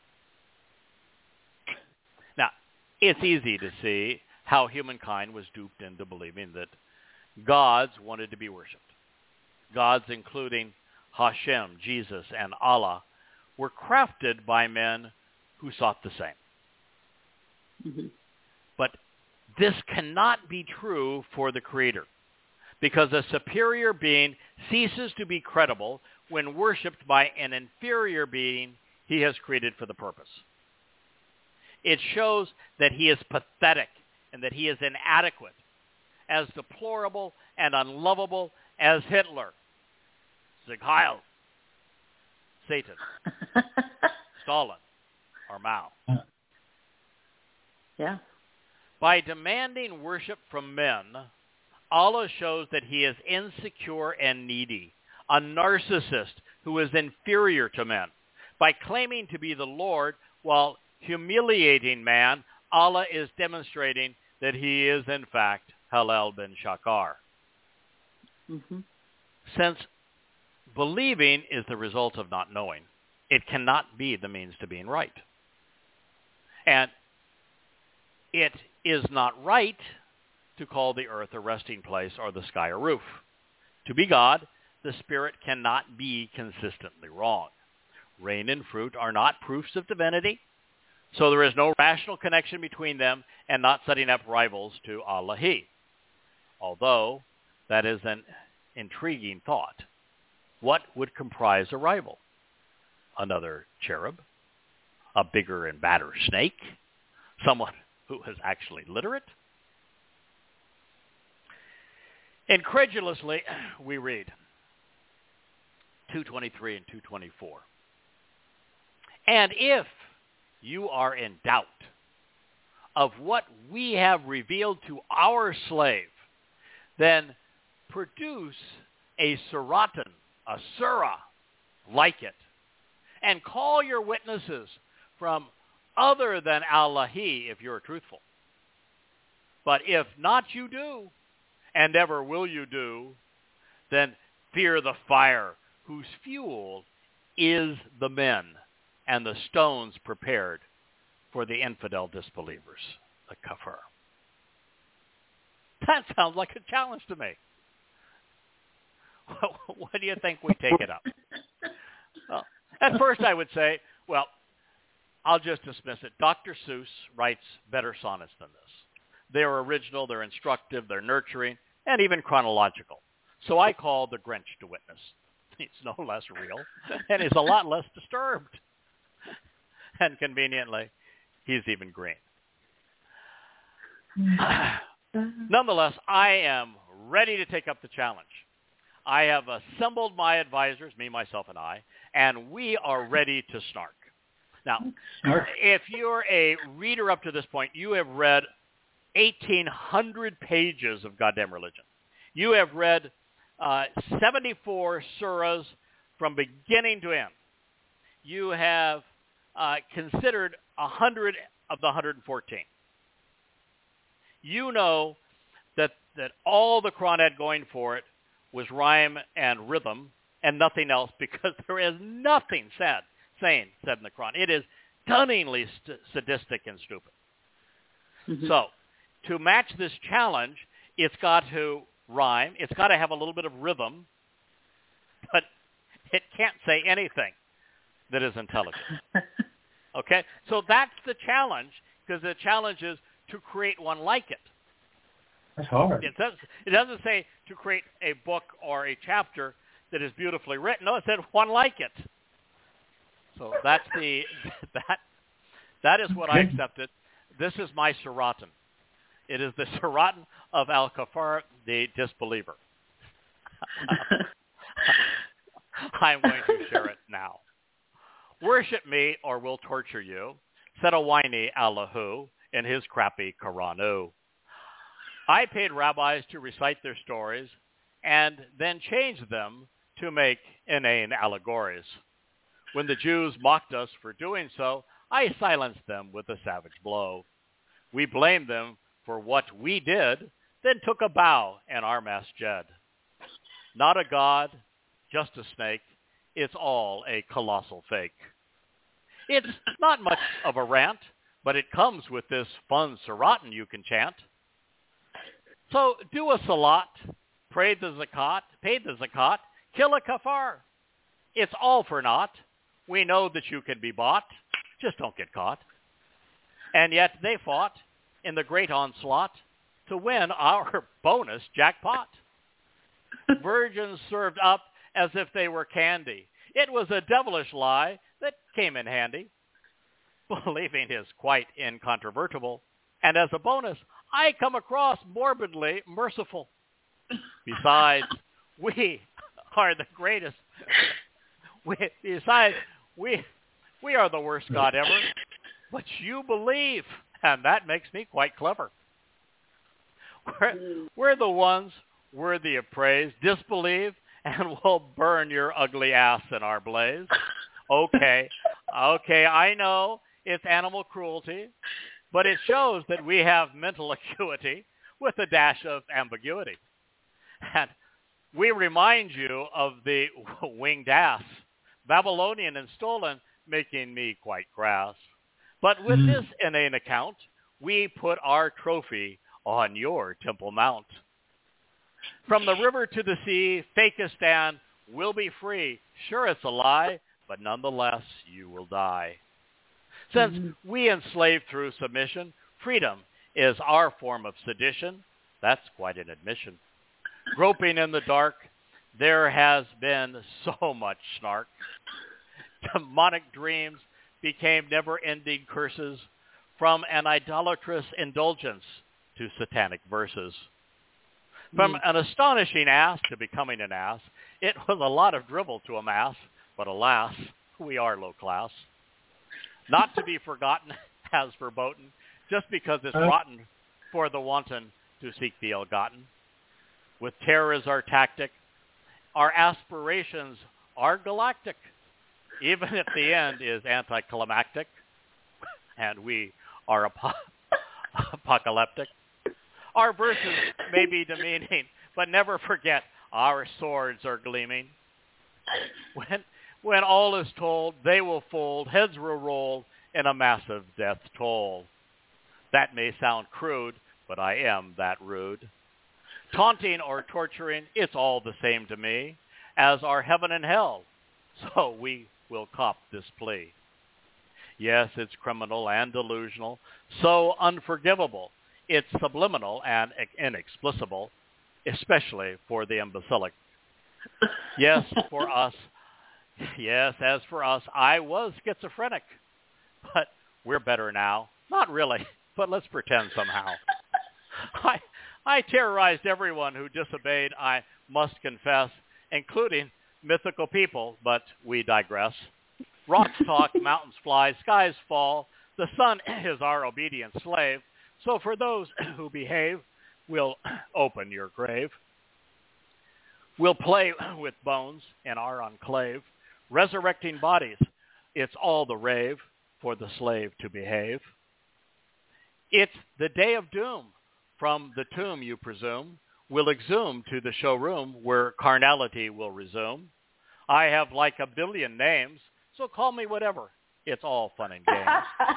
Now, it's easy to see how humankind was duped into believing that gods wanted to be worshipped. Gods, including Hashem, Jesus, and Allah, were crafted by men who sought the same. Mm-hmm. But this cannot be true for the Creator, because a superior being ceases to be credible when worshipped by an inferior being he has created for the purpose. It shows that he is pathetic and that he is inadequate, as deplorable and unlovable as Hitler, Sieg Heil, Satan, Stalin, or Mao. Yeah. By demanding worship from men, Allah shows that he is insecure and needy, a narcissist who is inferior to men. By claiming to be the Lord while humiliating man, Allah is demonstrating that he is in fact Halal bin Shakar. Mm-hmm. Since believing is the result of not knowing, it cannot be the means to being right. And it is not right to call the earth a resting place or the sky a roof. To be God, the Spirit cannot be consistently wrong. Rain and fruit are not proofs of divinity, so there is no rational connection between them and not setting up rivals to Allahi. Although that is an intriguing thought. What would comprise a rival? Another cherub? A bigger and badder snake? Someone who is actually literate? Incredulously, we read 223 and 224. And if you are in doubt of what we have revealed to our slave, then produce a suratan, a surah, like it, and call your witnesses from other than Allahi if you're truthful. But if not you do, and never will you do, then fear the fire whose fuel is the men and the stones prepared for the infidel disbelievers, the kafir. That sounds like a challenge to me. Why do you think we take it up? Well, at first I would say, well, I'll just dismiss it. Dr. Seuss writes better sonnets than this. They're original, they're instructive, they're nurturing, and even chronological. So I call the Grinch to witness. He's no less real, and he's a lot less disturbed. And conveniently, he's even green. Nonetheless, I am ready to take up the challenge. I have assembled my advisors, me, myself, and I, and we are ready to snark. Now, if you're a reader up to this point, you have read 1,800 pages of goddamn religion. You have read 74 surahs from beginning to end. You have considered 100 of the 114. You know that all the Quran had going for it was rhyme and rhythm and nothing else, because there is nothing said in the Quran. It is stunningly sadistic and stupid. Mm-hmm. So to match this challenge, it's got to rhyme. It's got to have a little bit of rhythm, but it can't say anything that is intelligent. Okay? So that's the challenge, because the challenge is to create one like it. That's hard. It doesn't say to create a book or a chapter that is beautifully written. No, it said one like it. So that's that is what I accepted. This is my suratan. It is the suratan of Al-Kafar, the disbeliever. I'm going to share it now. Worship me or we'll torture you, said a whiny Allahu in his crappy Quranu. I paid rabbis to recite their stories and then changed them to make inane allegories. When the Jews mocked us for doing so, I silenced them with a savage blow. We blamed them for what we did, then took a bow in our masjid. Not a god, just a snake. It's all a colossal fake. It's not much of a rant, but it comes with this fun suratan you can chant. So do a salat, pay the zakat, kill a kafar. It's all for naught. We know that you can be bought. Just don't get caught. And yet they fought in the great onslaught to win our bonus jackpot. Virgins served up as if they were candy. It was a devilish lie that came in handy. Believing is quite incontrovertible. And as a bonus, I come across morbidly merciful. Besides, we are the greatest. We are the worst God ever. But you believe, and that makes me quite clever. We're the ones worthy of praise. Disbelieve, and we'll burn your ugly ass in our blaze. Okay, I know it's animal cruelty, but it shows that we have mental acuity with a dash of ambiguity. And we remind you of the winged ass, Babylonian and stolen, making me quite crass. But with this inane account, we put our trophy on your Temple Mount. From the river to the sea, fake a stand, we'll be free. Sure, it's a lie, but nonetheless, you will die. Since we enslave through submission, freedom is our form of sedition. That's quite an admission. Groping in the dark, there has been so much snark. Demonic dreams became never-ending curses, from an idolatrous indulgence to satanic verses. From an astonishing ass to becoming an ass, it was a lot of drivel to amass, but alas, we are low class. Not to be forgotten as verboten, just because it's rotten for the wanton to seek the ill-gotten. With terror as our tactic, our aspirations are galactic, even if the end is anticlimactic, and we are apocalyptic. Our verses may be demeaning, but never forget our swords are gleaming. When all is told, they will fold, heads will roll in a massive death toll. That may sound crude, but I am that rude. Taunting or torturing, it's all the same to me, as are heaven and hell, so we will cop this plea. Yes, it's criminal and delusional, so unforgivable. It's subliminal and inexplicable, especially for the imbecilic. Yes, as for us, I was schizophrenic, but we're better now. Not really, but let's pretend somehow. I terrorized everyone who disobeyed, I must confess, including mythical people, but we digress. Rocks talk, mountains fly, skies fall. The sun is our obedient slave. So for those who behave, we'll open your grave. We'll play with bones in our enclave. Resurrecting bodies, it's all the rave for the slave to behave. It's the day of doom. From the tomb, you presume, will exhume to the showroom where carnality will resume. I have like a billion names, so call me whatever. It's all fun and games.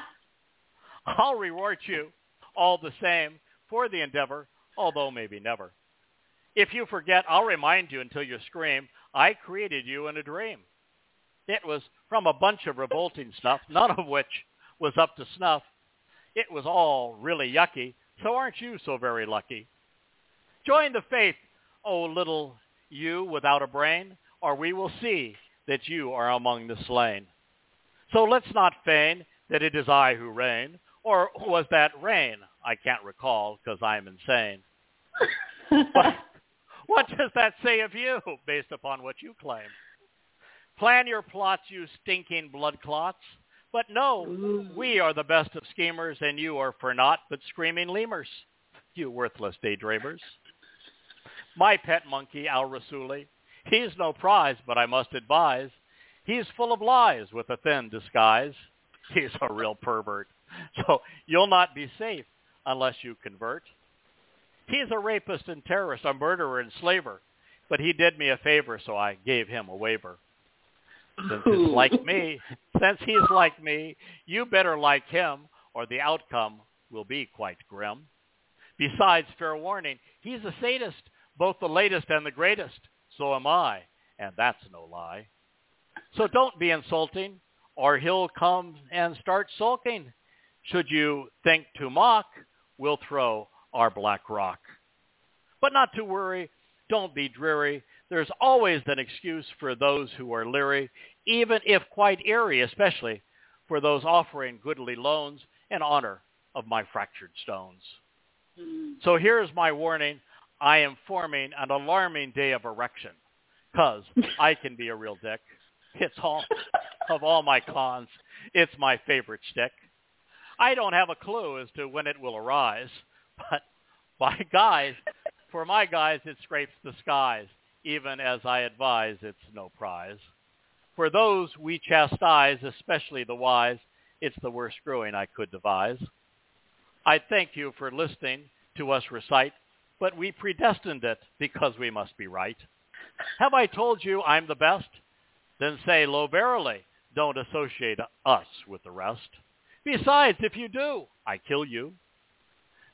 I'll reward you all the same for the endeavor, although maybe never. If you forget, I'll remind you until you scream, I created you in a dream. It was from a bunch of revolting stuff, none of which was up to snuff. It was all really yucky, so aren't you so very lucky? Join the faith, oh little you without a brain, or we will see that you are among the slain. So let's not feign that it is I who reign, or was that rain? I can't recall because I'm insane. But what does that say of you based upon what you claim? Plan your plots, you stinking blood clots. But no, we are the best of schemers, and you are for naught but screaming lemurs, you worthless daydreamers. My pet monkey, Al-Rasuli, he's no prize, but I must advise, he's full of lies with a thin disguise. He's a real pervert, so you'll not be safe unless you convert. He's a rapist and terrorist, a murderer and slaver, but he did me a favor, so I gave him a waiver. Since he's like me, you better like him, or the outcome will be quite grim. Besides, fair warning, he's a sadist, both the latest and the greatest. So am I, and that's no lie. So don't be insulting, or he'll come and start sulking. Should you think to mock, we'll throw our black rock. But not to worry, don't be dreary. There's always an excuse for those who are leery, even if quite eerie, especially for those offering goodly loans in honor of my fractured stones. So here's my warning. I am forming an alarming day of erection, 'cause I can be a real dick. It's all, of all my cons, it's my favorite shtick. I don't have a clue as to when it will arise, but for my guys, it scrapes the skies. Even as I advise, it's no prize. For those we chastise, especially the wise, it's the worst screwing I could devise. I thank you for listening to us recite, but we predestined it because we must be right. Have I told you I'm the best? Then say, lo, verily, don't associate us with the rest. Besides, if you do, I kill you.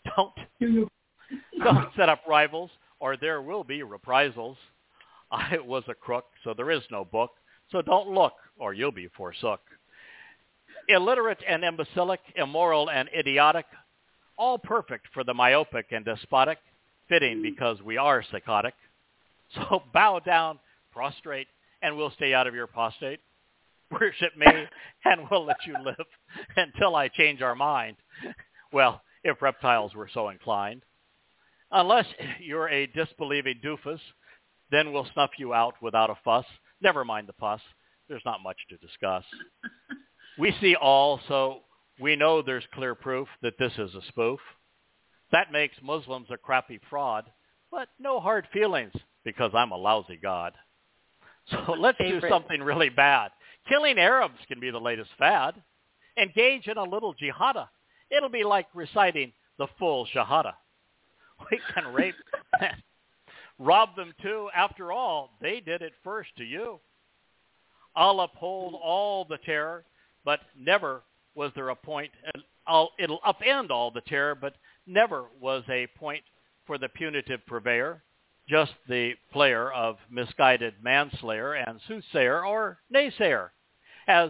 Don't set up rivals, or there will be reprisals. I was a crook, so there is no book. So don't look, or you'll be forsook. Illiterate and imbecilic, immoral and idiotic, all perfect for the myopic and despotic, fitting because we are psychotic. So bow down, prostrate, and we'll stay out of your apostate. Worship me, and we'll let you live until I change our mind. Well, if reptiles were so inclined. Unless you're a disbelieving doofus, then we'll snuff you out without a fuss. Never mind the pus. There's not much to discuss. We see all, so we know there's clear proof that this is a spoof. That makes Muslims a crappy fraud, but no hard feelings because I'm a lousy god. So let's do something really bad. Killing Arabs can be the latest fad. Engage in a little jihada. It'll be like reciting the full shahada. We can rape and rob them too. After all, they did it first to you. I'll uphold all the terror, but never was there a point. It'll upend all the terror, but never was a point for the punitive purveyor, just the player of misguided manslayer and soothsayer or naysayer. As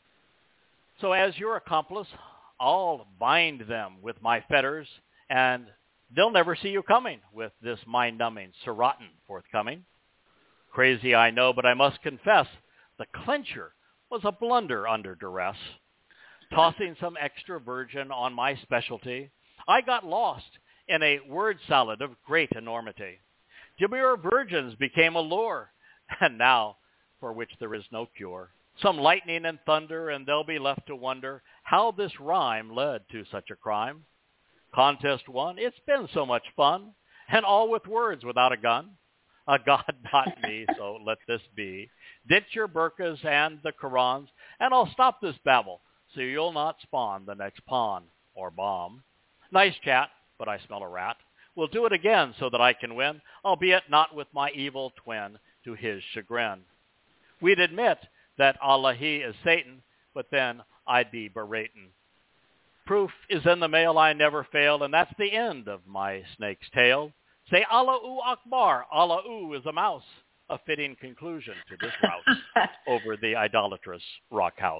your accomplice, I'll bind them with my fetters, and they'll never see you coming with this mind-numbing Seratin forthcoming. Crazy, I know, but I must confess, the clincher was a blunder under duress. Tossing some extra virgin on my specialty, I got lost in a word salad of great enormity. Demure virgins became a lure, and now for which there is no cure. Some lightning and thunder, and they'll be left to wonder how this rhyme led to such a crime. Contest won, it's been so much fun, and all with words without a gun. A god, not me, so let this be. Ditch your burqas and the Qurans, and I'll stop this babble, so you'll not spawn the next pawn or bomb. Nice chat, but I smell a rat. We'll do it again so that I can win, albeit not with my evil twin to his chagrin. We'd admit that Allah he is Satan, but then I'd be beratin'. Proof is in the mail, I never fail, and that's the end of my snake's tale. Say Allahu Akbar, Allahu is a mouse, a fitting conclusion to this rout over the idolatrous rock house.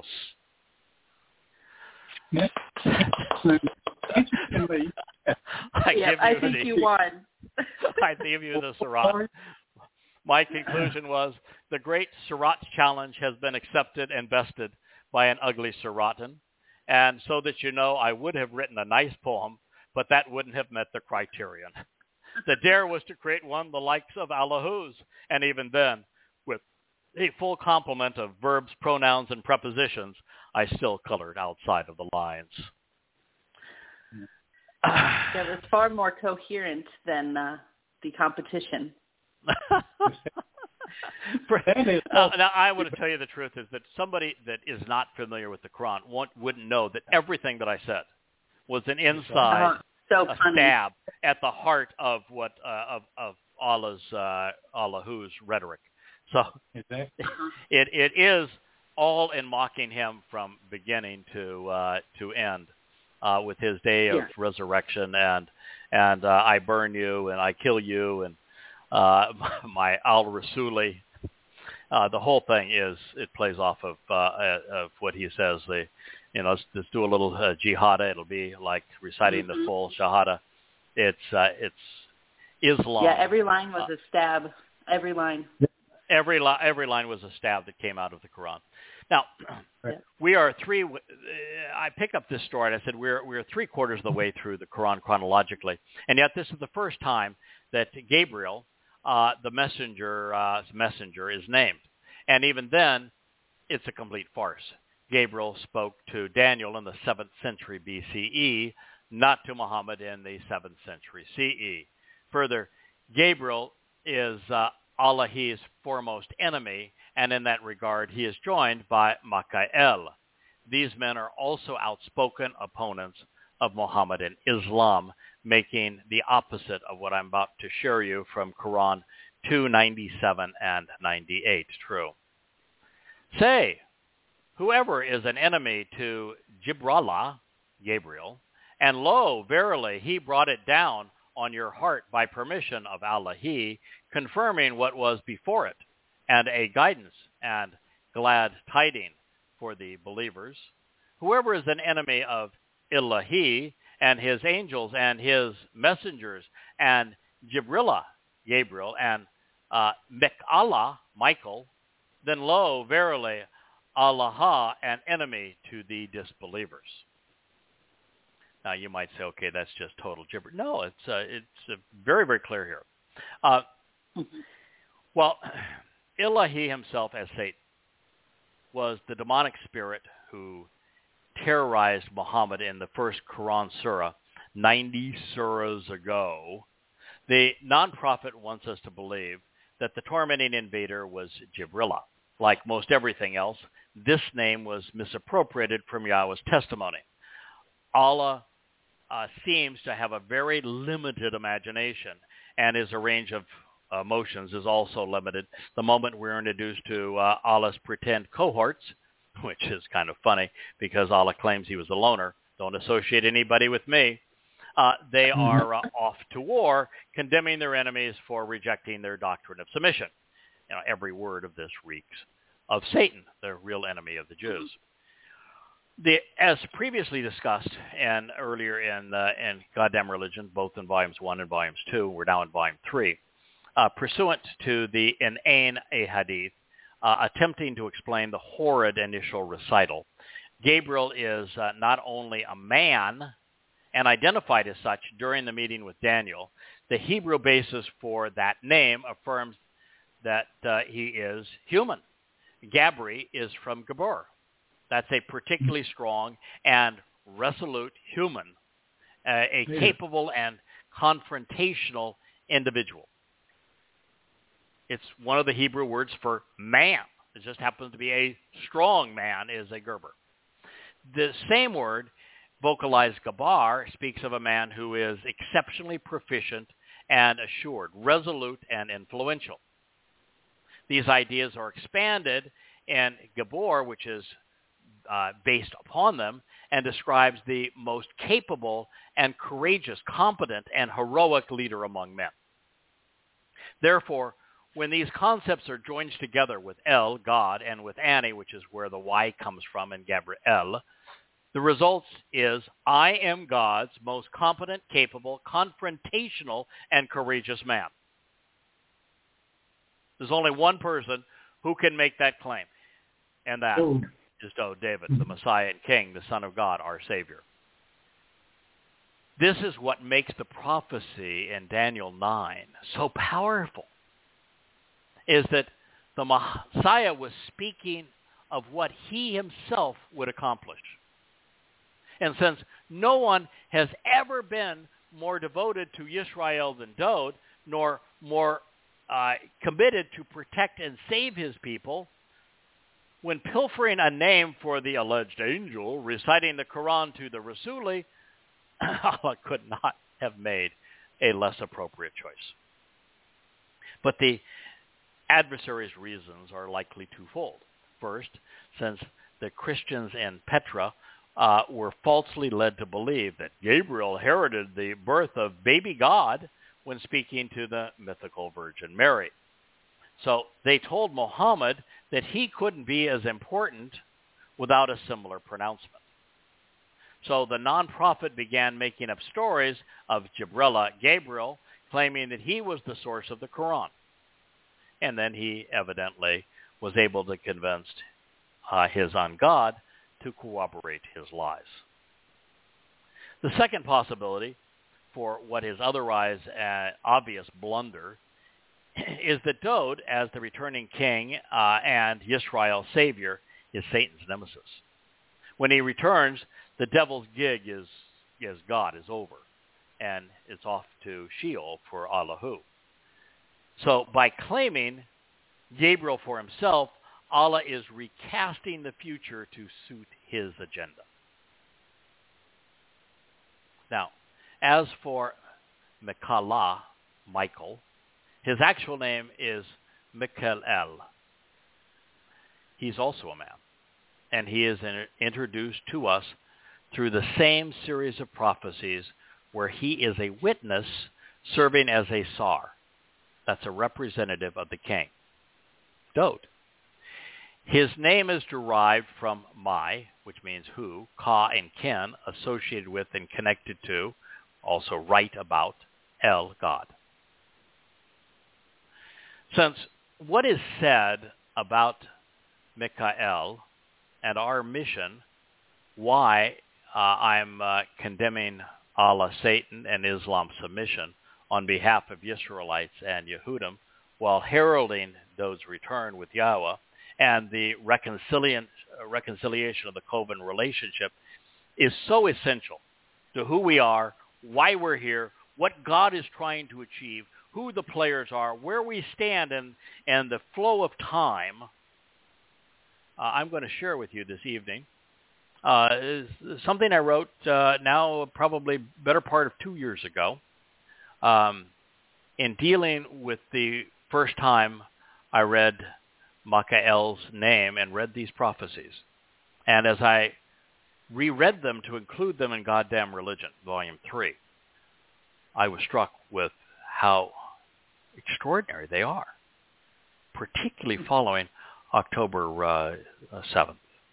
I think you won. I give you the Surat. My conclusion was the great Surat challenge has been accepted and bested by an ugly Suratin. And so that you know, I would have written a nice poem, but that wouldn't have met the criterion. The dare was to create one the likes of Allahus, and even then, with a full complement of verbs, pronouns, and prepositions, I still colored outside of the lines. Yeah, it was far more coherent than the competition. Now, I want to tell you the truth is that somebody that is not familiar with the Quran wouldn't know that everything that I said was an inside stab at the heart of what of Allah's rhetoric. So it is all in mocking him from beginning to end with his day of resurrection and I burn you and I kill you and my al-Rasuli. The whole thing it plays off of what he says. Let's do a little jihada. It'll be like reciting the full shahada. It's Islam. Yeah, every line was a stab. Every line. Every line was a stab that came out of the Quran. Now, we are I pick up this story and I said we're 3/4 of the way through the Quran chronologically, and yet this is the first time that Gabriel, the messenger is named. And even then, it's a complete farce. Gabriel spoke to Daniel in the 7th century BCE, not to Muhammad in the 7th century CE. Further, Gabriel is Allah's foremost enemy, and in that regard, he is joined by Mikael. These men are also outspoken opponents of Muhammad and Islam, making the opposite of what I'm about to share you from Quran 297 and 98 true. Say, whoever is an enemy to Gabriel, And lo, verily, he brought it down on your heart by permission of Allah, confirming what was before it, and a guidance and glad tidings for the believers. Whoever is an enemy of Ilahi and his angels and his messengers and Gabriel, and Mek'Allah, Michael, then lo, verily, Allah, an enemy to the disbelievers. Now you might say, okay, that's just total gibberish. No, it's very, very clear here. Well, Ilahi himself, as Satan, was the demonic spirit who terrorized Muhammad in the first Quran surah 90 surahs ago. The non-prophet wants us to believe that the tormenting invader was Jibril. Like most everything else, this name was misappropriated from Yahweh's testimony. Allah seems to have a very limited imagination, and his range of emotions is also limited. The moment we're introduced to Allah's pretend cohorts, which is kind of funny because Allah claims he was a loner, don't associate anybody with me, they are off to war, condemning their enemies for rejecting their doctrine of submission. You know, every word of this reeks of Satan, the real enemy of the Jews. As previously discussed and earlier in Goddamn Religion, both in Volumes 1 and Volumes 2, we're now in Volume 3, pursuant to the In'ain Hadith, attempting to explain the horrid initial recital, Gabriel is not only a man and identified as such during the meeting with Daniel. The Hebrew basis for that name affirms that he is human. Gabri is from Gabor. That's a particularly strong and resolute human, a capable and confrontational individual. It's one of the Hebrew words for man. It just happens to be a strong man is a Gerber. The same word, vocalized Gabar, speaks of a man who is exceptionally proficient and assured, resolute and influential. These ideas are expanded in Gabor, which is based upon them, and describes the most capable and courageous, competent, and heroic leader among men. Therefore, when these concepts are joined together with El, God, and with Ani, which is where the Y comes from in Gabriel, the result is, I am God's most competent, capable, confrontational, and courageous man. There's only one person who can make that claim, and that is David, the Messiah and King, the Son of God, our Savior. This is what makes the prophecy in Daniel 9 so powerful, is that the Messiah was speaking of what he himself would accomplish. And since no one has ever been more devoted to Yisrael than Dod, nor more committed to protect and save his people, when pilfering a name for the alleged angel, reciting the Quran to the Rasuli, Allah could not have made a less appropriate choice. But the adversary's reasons are likely twofold. First, since the Christians in Petra were falsely led to believe that Gabriel heralded the birth of baby God when speaking to the mythical Virgin Mary. So they told Muhammad that he couldn't be as important without a similar pronouncement. So the non-prophet began making up stories of Gabriel, claiming that he was the source of the Quran. And then he evidently was able to convince his own God to corroborate his lies. The second possibility for what is otherwise an obvious blunder is that Dod, as the returning king and Yisrael's savior, is Satan's nemesis. When he returns, the devil's gig is over, and it's off to Sheol for Allahu. So by claiming Gabriel for himself, Allah is recasting the future to suit his agenda. Now, as for Mek'Allah, Michael, his actual name is Mikael. He's also a man, and he is introduced to us through the same series of prophecies where he is a witness serving as a sar. That's a representative of the king, Dode. His name is derived from Mai, which means who, Ka and Ken, associated with and connected to, also write about, El, God. Since what is said about Michael and our mission, why I'm condemning Allah, Satan, and Islam submission on behalf of Israelites and Yehudim, while heralding Dode's return with Yahweh and the reconciliation of the Coven relationship, is so essential to who we are, why we're here, what God is trying to achieve, who the players are, where we stand, and the flow of time. I'm going to share with you this evening is something I wrote now probably better part of 2 years ago in dealing with the first time I read Michael's name and read these prophecies. And as I reread them to include them in Goddamn Religion, Volume 3, I was struck with how extraordinary they are, particularly following October 7th.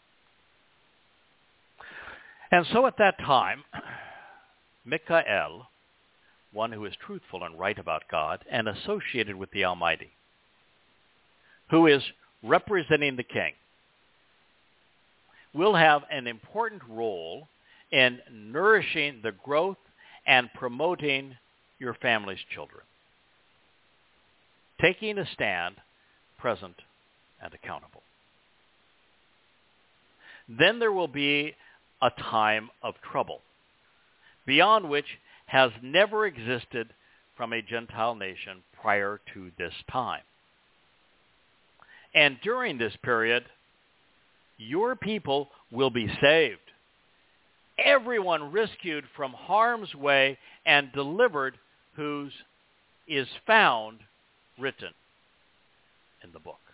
And so at that time, Michael, one who is truthful and right about God and associated with the Almighty, who is representing the king, will have an important role in nourishing the growth and promoting your family's children, taking a stand, present and accountable. Then there will be a time of trouble, beyond which has never existed from a Gentile nation prior to this time. And during this period, your people will be saved, everyone rescued from harm's way and delivered, whose is found written in the book.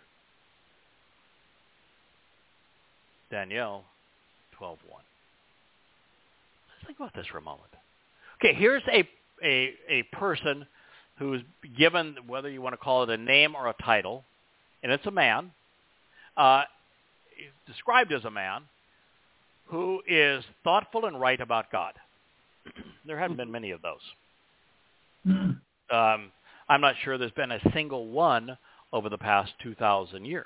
Daniel 12:1. Let's think about this for a moment. Okay, here's a person who's given, whether you want to call it a name or a title, and it's a man, described as a man who is thoughtful and right about God. There haven't been many of those. I'm not sure there's been a single one over the past 2,000 years.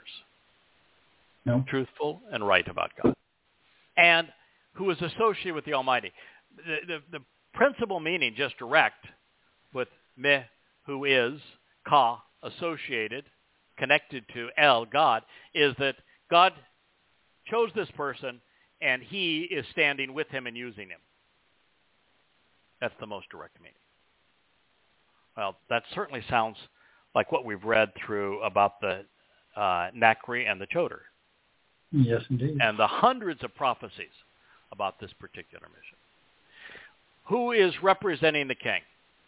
No. Truthful and right about God. And who is associated with the Almighty. The principal meaning, just direct, with me, who is, ka, associated, connected to El, God, is that God chose this person and he is standing with him and using him. That's the most direct meaning. Well, that certainly sounds like what we've read through about the Nakri and the Choder. Yes, indeed. And the hundreds of prophecies about this particular mission. Who is representing the king?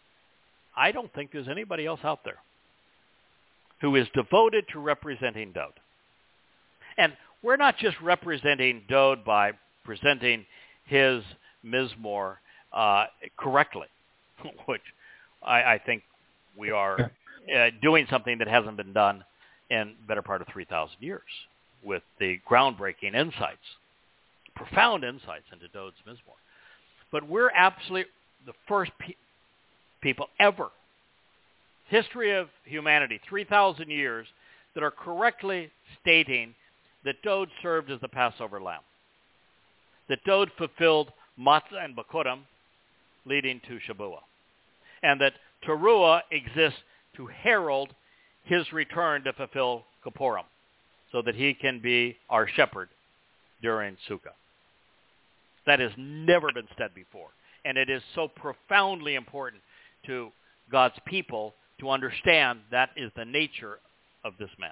I don't think there's anybody else out there who is devoted to representing Dode. And we're not just representing Dode by presenting his Mizmor correctly, which I think we are doing something that hasn't been done in the better part of 3,000 years with the groundbreaking insights, profound insights into Dode's Mizmor. But we're absolutely the first people ever, history of humanity, 3,000 years, that are correctly stating that Dode served as the Passover lamb, that Dode fulfilled Matzah and Bakurim, leading to Shabuah, and that Teruah exists to herald his return to fulfill Kippurim, so that he can be our shepherd during Sukkah. That has never been said before, and it is so profoundly important to God's people to understand that is the nature of this man.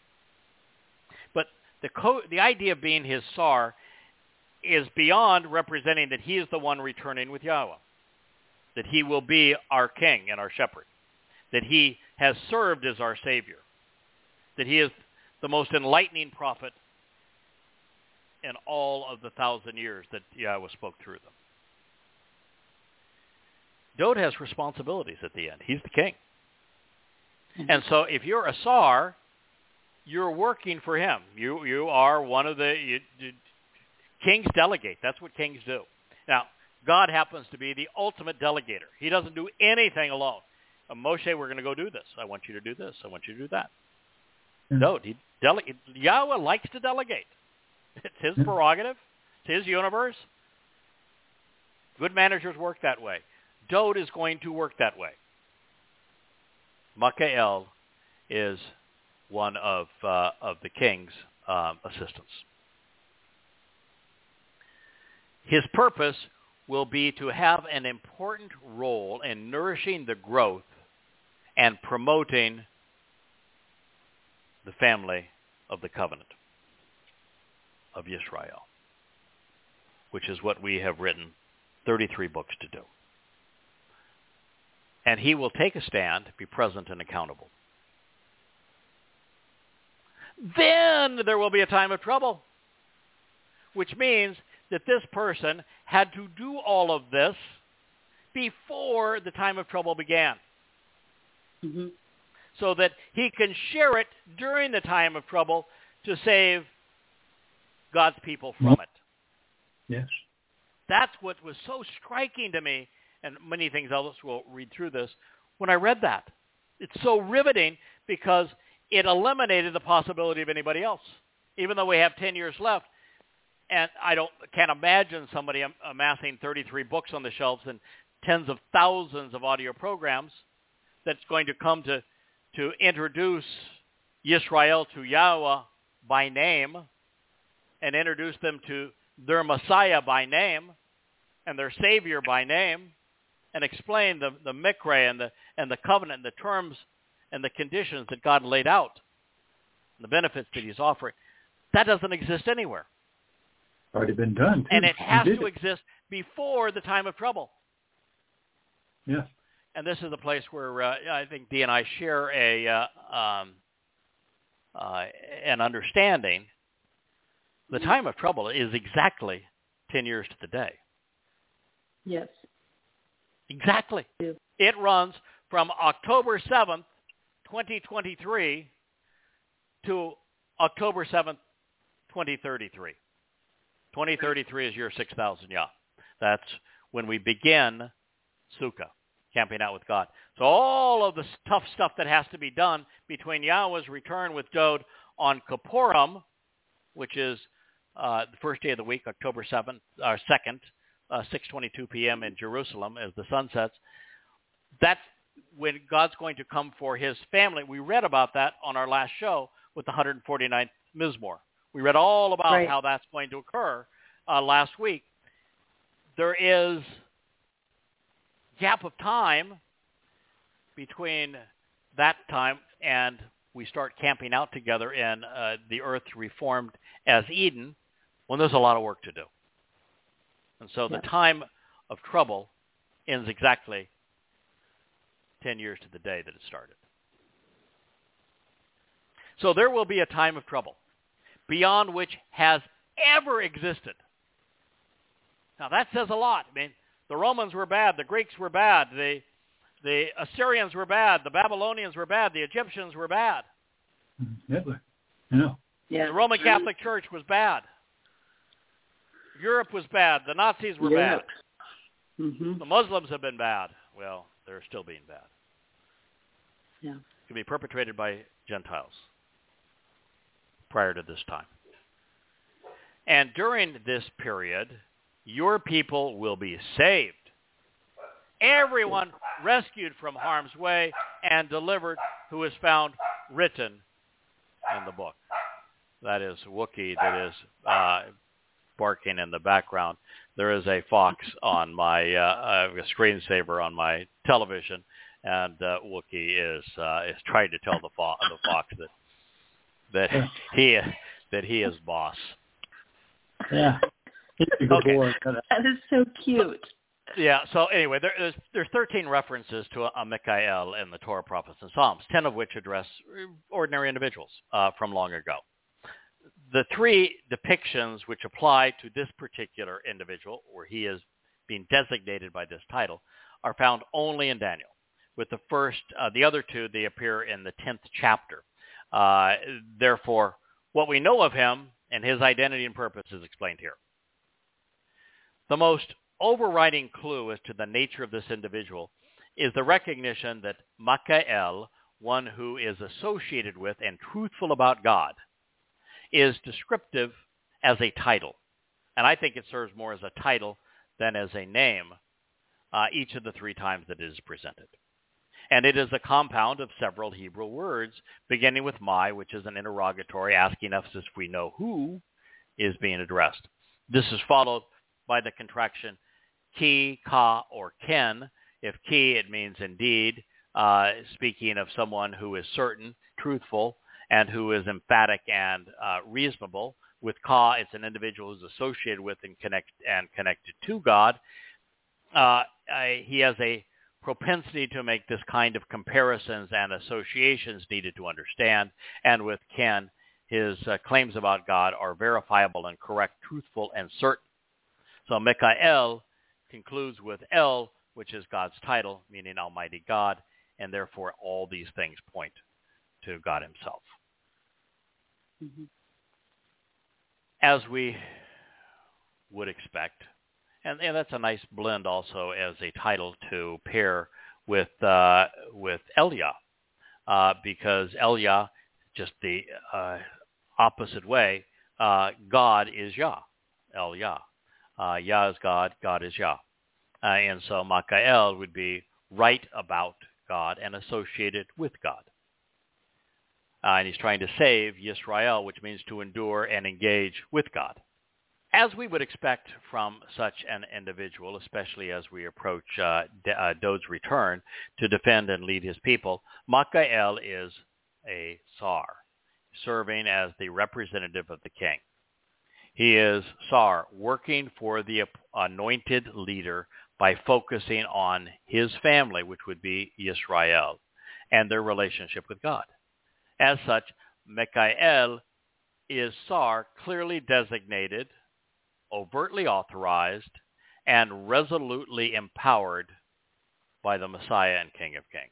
But the idea of being his sar is beyond representing that he is the one returning with Yahweh, that he will be our king and our shepherd, that he has served as our savior, that he is the most enlightening prophet in all of the 1,000 years that Yahweh spoke through them. Dowd has responsibilities at the end. He's the king. Mm-hmm. And so if you're a Sar, you're working for him. You are one of the kings delegate. That's what kings do. Now, God happens to be the ultimate delegator. He doesn't do anything alone. Moshe, we're going to go do this. I want you to do this. I want you to do that. No, Yahweh likes to delegate. It's his prerogative. It's his universe. Good managers work that way. Dowd is going to work that way. Michael is one of the king's assistants. His purpose will be to have an important role in nourishing the growth and promoting the family of the covenant of Yisrael, which is what we have written 33 books to do. And he will take a stand, be present and accountable. Then there will be a time of trouble, which means that this person had to do all of this before the time of trouble began. Mm-hmm. So that he can share it during the time of trouble to save God's people from it. Yes. That's what was so striking to me, and many things else will read through this, when I read that. It's so riveting because it eliminated the possibility of anybody else, even though we have 10 years left. And I can't imagine somebody amassing 33 books on the shelves and tens of thousands of audio programs that's going to come to introduce Yisrael to Yahweh by name and introduce them to their Messiah by name and their Savior by name and explain the Mikra and the covenant and the terms and the conditions that God laid out and the benefits that he's offering. That doesn't exist anywhere. Already been done, too. And it has to exist before the time of trouble. Yes. And this is a place where I think Dee and I share an understanding. The time of trouble is exactly 10 years to the day. Yes. Exactly. Yeah. It runs from October 7th, 2023 to October 7th, 2033. 2033 is year 6,000 Yah. That's when we begin Sukkah, camping out with God. So all of the tough stuff that has to be done between Yahweh's return with Dowd on Kippurim, which is the first day of the week, October 2nd, 6:22 p.m. in Jerusalem as the sun sets. That's when God's going to come for his family. We read about that on our last show with the 149th Mizmor. We read all about how that's going to occur last week. There is gap of time between that time and we start camping out together in the earth reformed as Eden, when there's a lot of work to do. And so the time of trouble ends exactly 10 years to the day that it started. So there will be a time of trouble beyond which has ever existed. Now that says a lot. I mean, the Romans were bad, the Greeks were bad, the Assyrians were bad, the Babylonians were bad, the Egyptians were bad. Hitler. No. Yeah. The Roman Catholic Church was bad. Europe was bad. The Nazis were bad. Mm-hmm. The Muslims have been bad. Well, they're still being bad. Yeah. It can be perpetrated by Gentiles prior to this time. And during this period, your people will be saved. Everyone rescued from harm's way and delivered who is found written in the book. That is Wookiee that is barking in the background. There is a fox on my a screensaver on my television, and Wookiee is trying to tell the fox that he is boss. Yeah. Okay. That is so cute. Yeah. So anyway, there's 13 references to a Michael in the Torah, Prophets, and Psalms, 10 of which address ordinary individuals from long ago. The three depictions which apply to this particular individual, where he is being designated by this title, are found only in Daniel. With the other two, they appear in the 10th chapter. Therefore, what we know of him and his identity and purpose is explained here. The most overriding clue as to the nature of this individual is the recognition that Michael, one who is associated with and truthful about God, is descriptive as a title. And I think it serves more as a title than as a name each of the three times that it is presented. And it is a compound of several Hebrew words, beginning with my, which is an interrogatory asking us if we know who is being addressed. This is followed by the contraction ki, ka, or ken. If ki, it means indeed, speaking of someone who is certain, truthful, and who is emphatic and reasonable. With ka, it's an individual who's associated with and connected to God. He has a propensity to make this kind of comparisons and associations needed to understand. And with ken, his claims about God are verifiable and correct, truthful, and certain. So Michael concludes with El, which is God's title, meaning Almighty God, and therefore all these things point to God himself. Mm-hmm. As we would expect, and that's a nice blend also as a title to pair with Elia, because Elia, just the opposite way, God is Yah, Elia. Yah is God, God is Yah. And so Michael would be right about God and associated with God. And he's trying to save Yisrael, which means to endure and engage with God. As we would expect from such an individual, especially as we approach Dod's return to defend and lead his people, Michael is a Sar, serving as the representative of the king. He is Sar, working for the anointed leader by focusing on his family, which would be Yisrael, and their relationship with God. As such, Michael is Sar, clearly designated, overtly authorized, and resolutely empowered by the Messiah and King of Kings.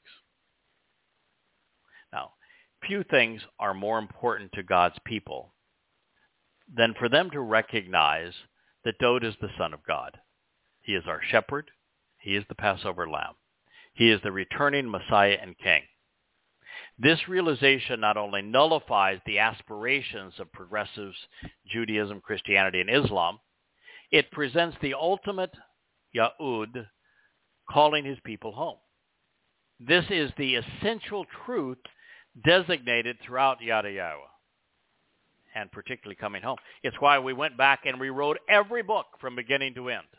Now, few things are more important to God's people than for them to recognize that Dod is the Son of God. He is our shepherd. He is the Passover lamb. He is the returning Messiah and King. This realization not only nullifies the aspirations of progressives, Judaism, Christianity, and Islam, it presents the ultimate Yahud calling his people home. This is the essential truth designated throughout Yada and particularly coming home. It's why we went back and rewrote every book from beginning to end.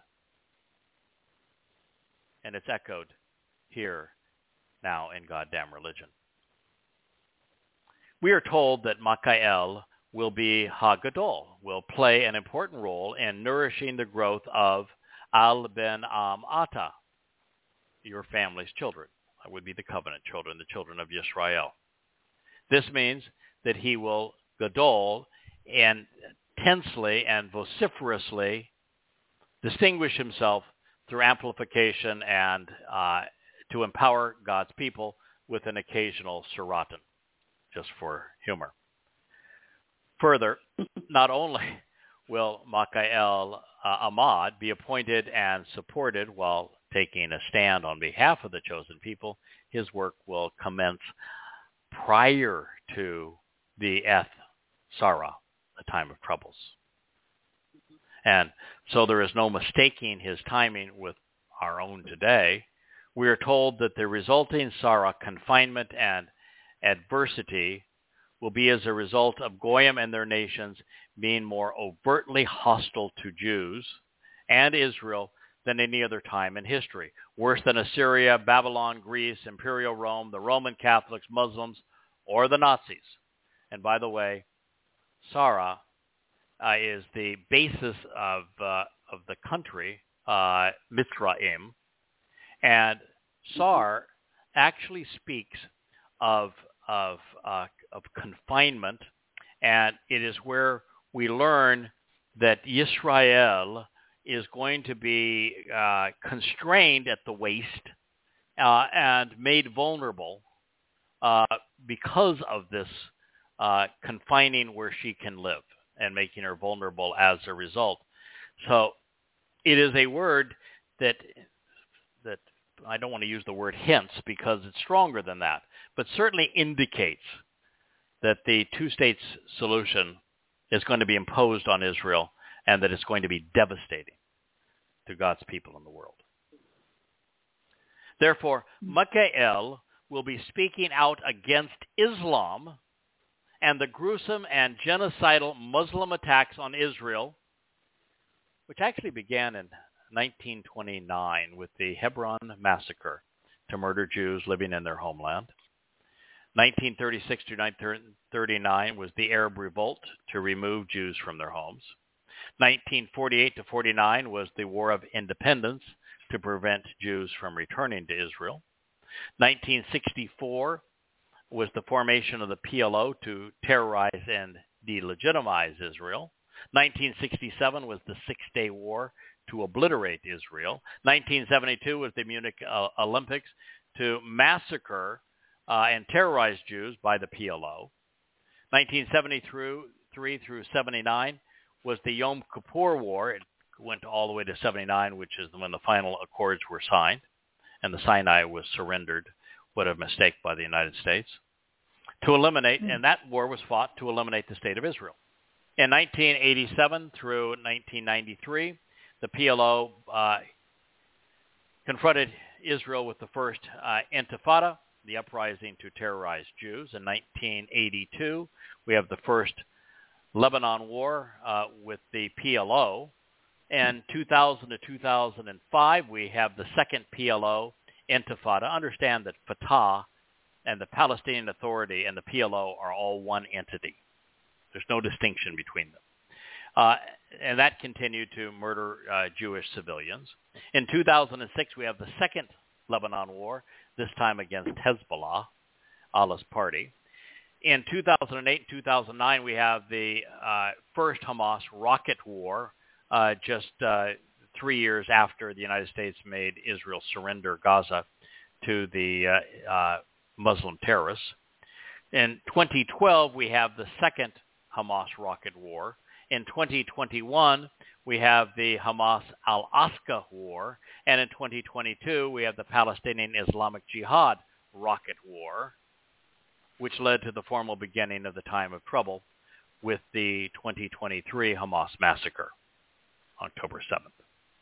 And it's echoed here now in Goddamn Religion. We are told that Michael will be Hagadol, will play an important role in nourishing the growth of Al Ben Ata, your family's children. That would be the covenant children, the children of Yisrael. This means that he will Gadol intensely and vociferously distinguish himself through amplification and to empower God's people with an occasional Siratan, just for humor. Further, not only will Michael Ahmad be appointed and supported while taking a stand on behalf of the chosen people, his work will commence prior to the Eth Sarah, the time of troubles. And so there is no mistaking his timing with our own today. We are told that the resulting Sarah confinement and adversity will be as a result of Goyim and their nations being more overtly hostile to Jews and Israel than any other time in history. Worse than Assyria, Babylon, Greece, Imperial Rome, the Roman Catholics, Muslims, or the Nazis. And by the way, Sarah is the basis of the country, Mitzrayim, and Sar actually speaks of confinement, and it is where we learn that Israel is going to be constrained at the waist and made vulnerable because of this confining where she can live and making her vulnerable as a result. So it is a word that I don't want to use the word hints because it's stronger than that, but certainly indicates that the two-state solution is going to be imposed on Israel and that it's going to be devastating to God's people in the world. Therefore, Michael will be speaking out against Islam and the gruesome and genocidal Muslim attacks on Israel, which actually began in 1929 with the Hebron massacre to murder Jews living in their homeland. 1936 to 1939 was the Arab Revolt to remove Jews from their homes. 1948 to 49 was the War of Independence to prevent Jews from returning to Israel. 1964 was the formation of the PLO to terrorize and delegitimize Israel. 1967 was the Six-Day War to obliterate Israel. 1972 was the Munich Olympics to massacre and terrorize Jews by the PLO. 1973 through 79 was the Yom Kippur War. It went all the way to 79, which is when the final accords were signed, and the Sinai was surrendered. What a mistake by the United States. To eliminate, and that war was fought to eliminate the state of Israel. In 1987 through 1993, the PLO confronted Israel with the first Intifada, the uprising to terrorize Jews. In 1982, we have the first Lebanon War with the PLO. In 2000 to 2005, we have the second PLO Intifada. Understand that Fatah and the Palestinian Authority and the PLO are all one entity. There's no distinction between them. And that continued to murder Jewish civilians. In 2006, we have the second Lebanon War, this time against Hezbollah, Allah's party. In 2008 and 2009, we have the first Hamas rocket war, just 3 years after the United States made Israel surrender Gaza to the Muslim terrorists. In 2012, we have the second Hamas rocket war. In 2021, we have the Hamas al-Aqsa war. And in 2022, we have the Palestinian Islamic Jihad rocket war, which led to the formal beginning of the time of trouble with the 2023 Hamas massacre, October 7th.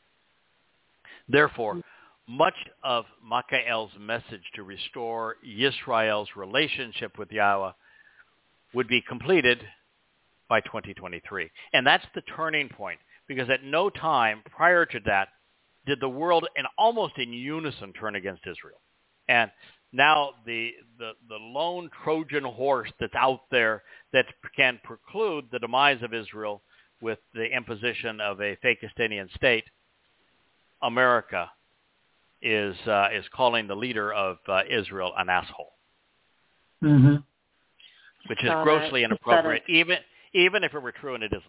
Therefore, much of Michael's message to restore Israel's relationship with Yahweh would be completed by 2023. And that's the turning point, because at no time prior to that did the world almost in unison turn against Israel. And now the lone Trojan horse that's out there that can preclude the demise of Israel with the imposition of a Fakistinian state, America is calling the leader of Israel an asshole, which is grossly inappropriate, even if it were true, and it isn't.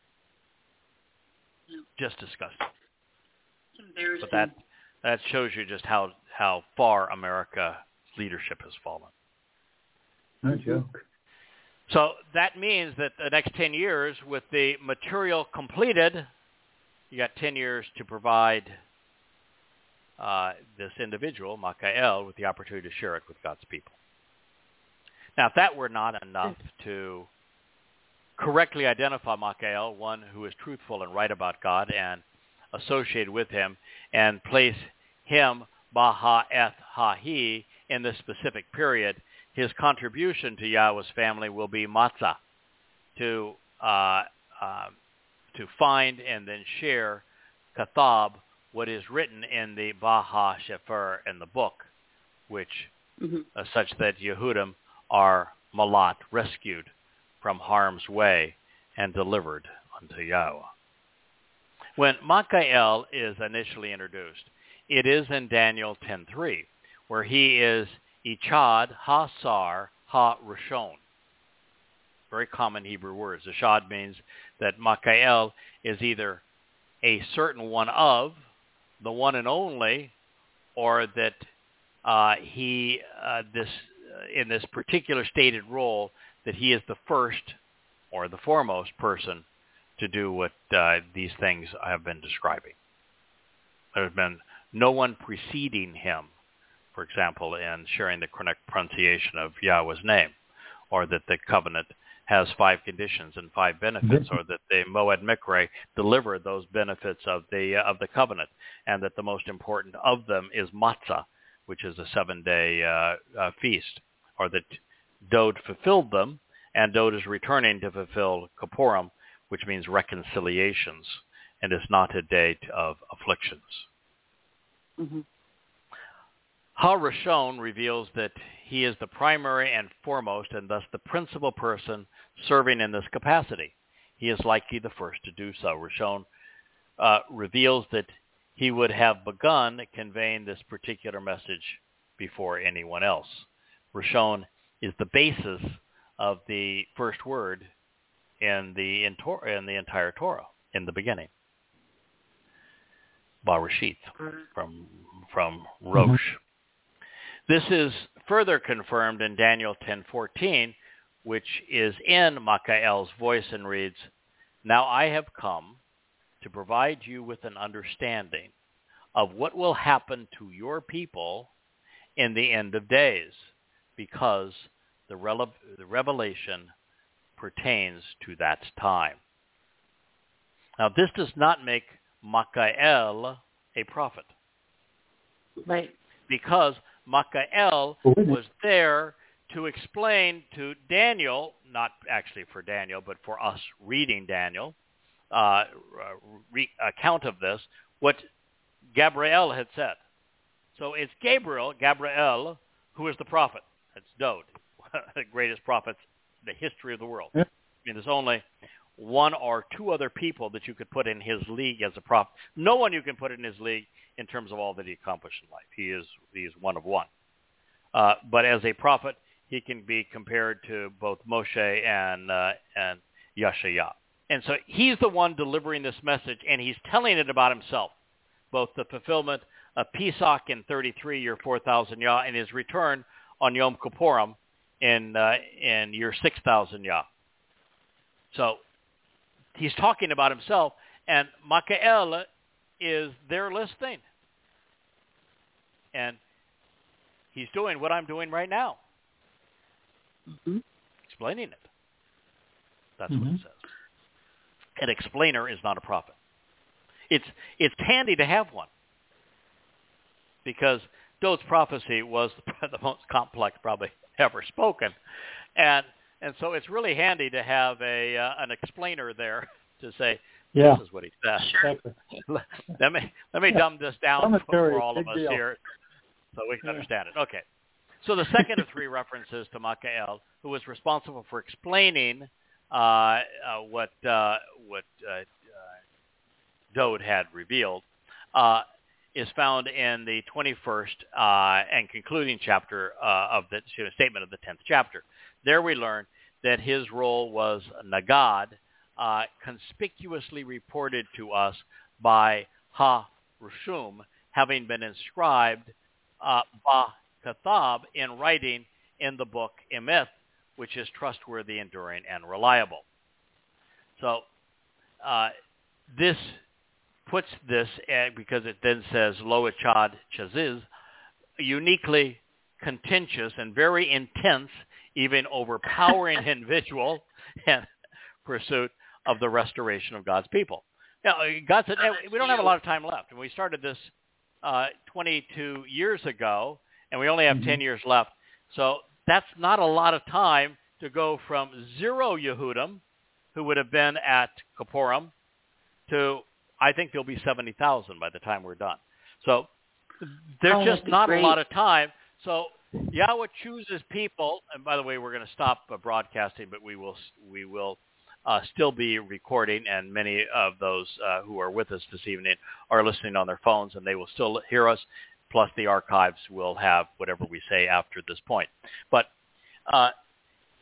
Just disgusting. But that shows you just how far America's leadership has fallen. No joke. So that means that the next 10 years, with the material completed, you got 10 years to provide this individual, Michael, with the opportunity to share it with God's people. Now, if that were not enough to correctly identify Michael, one who is truthful and right about God and associated with him, and place him, Baha'eth Hahi, in this specific period, his contribution to Yahweh's family will be matzah, to find and then share kathab, what is written in the Baha Shefer, in the book, which such that Yehudim are malat, rescued from harm's way and delivered unto Yahweh. When Michael is initially introduced, it is in Daniel 10:3, where he is Ichad Ha-Sar Ha-Rishon. very common Hebrew words. Eshad means that Makael is either a certain one of, the one and only, or that in this particular stated role, that he is the first or the foremost person to do what these things I have been describing. There has been no one preceding him, for example, in sharing the correct pronunciation of Yahweh's name, or that the covenant has 5 conditions and 5 benefits, or that the Moed Mikre delivered those benefits of the covenant, and that the most important of them is Matzah, which is a 7-day feast, or that Dod fulfilled them, and Dod is returning to fulfill Kippurim, which means reconciliations, and is not a day of afflictions. Mm-hmm. Ha-Rishon reveals that he is the primary and foremost, and thus the principal person serving in this capacity. He is likely the first to do so. Rishon reveals that he would have begun conveying this particular message before anyone else. Rishon is the basis of the first word in the entire Torah, in the beginning. Barashit, from Rosh. Mm-hmm. This is further confirmed in Daniel 10:14, which is in Makael's voice and reads, "Now I have come to provide you with an understanding of what will happen to your people in the end of days, because the revelation pertains to that time." Now, this does not make Makael a prophet. Right. Because Makael was there to explain to Daniel, not actually for Daniel, but for us reading Daniel, account of this, what Gabriel had said. So it's Gabriel, who is the prophet. It's Dod, the greatest prophet in the history of the world. Yeah. I mean, there's only 1 or 2 other people that you could put in his league as a prophet. No one you can put in his league in terms of all that he accomplished in life. He is one of one. But as a prophet, he can be compared to both Moshe and Yeshaya. And so he's the one delivering this message, and he's telling it about himself, both the fulfillment of Pesach in 33, year 4,000 Yah, and his return on Yom Kippurim in year 6,000 Yah. So he's talking about himself, and Makael is there listening. And he's doing what I'm doing right now. Mm-hmm. Explaining it. That's what it says. An explainer is not a prophet. It's handy to have one, because Dod's prophecy was the most complex probably ever spoken. And so it's really handy to have an explainer there to say, this is what he said. Sure. let me dumb this down for all of us here so we can understand it. Okay. So the second of 3 references to Makael, who was responsible for explaining what Dod had revealed, is found in the 21st and concluding chapter of the statement of the 10th chapter. There we learn that his role was Nagad, conspicuously reported to us by Ha-Rishon, having been inscribed Ba-Kathab in writing in the book Emeth, which is trustworthy, enduring, and reliable. So this puts this, because it then says Lo Echad Chaziz, uniquely contentious and very intense, even overpowering individual in pursuit of the restoration of God's people. Now, God said, hey, we don't have a lot of time left. And we started this 22 years ago, and we only have 10 years left. So that's not a lot of time to go from 0 Yehudim, who would have been at Kippurim, to, I think there'll be 70,000 by the time we're done. So there's just not a lot of time. So Yahweh chooses people, and by the way, we're going to stop broadcasting, but we will still be recording, and many of those who are with us this evening are listening on their phones, and they will still hear us, plus the archives will have whatever we say after this point. But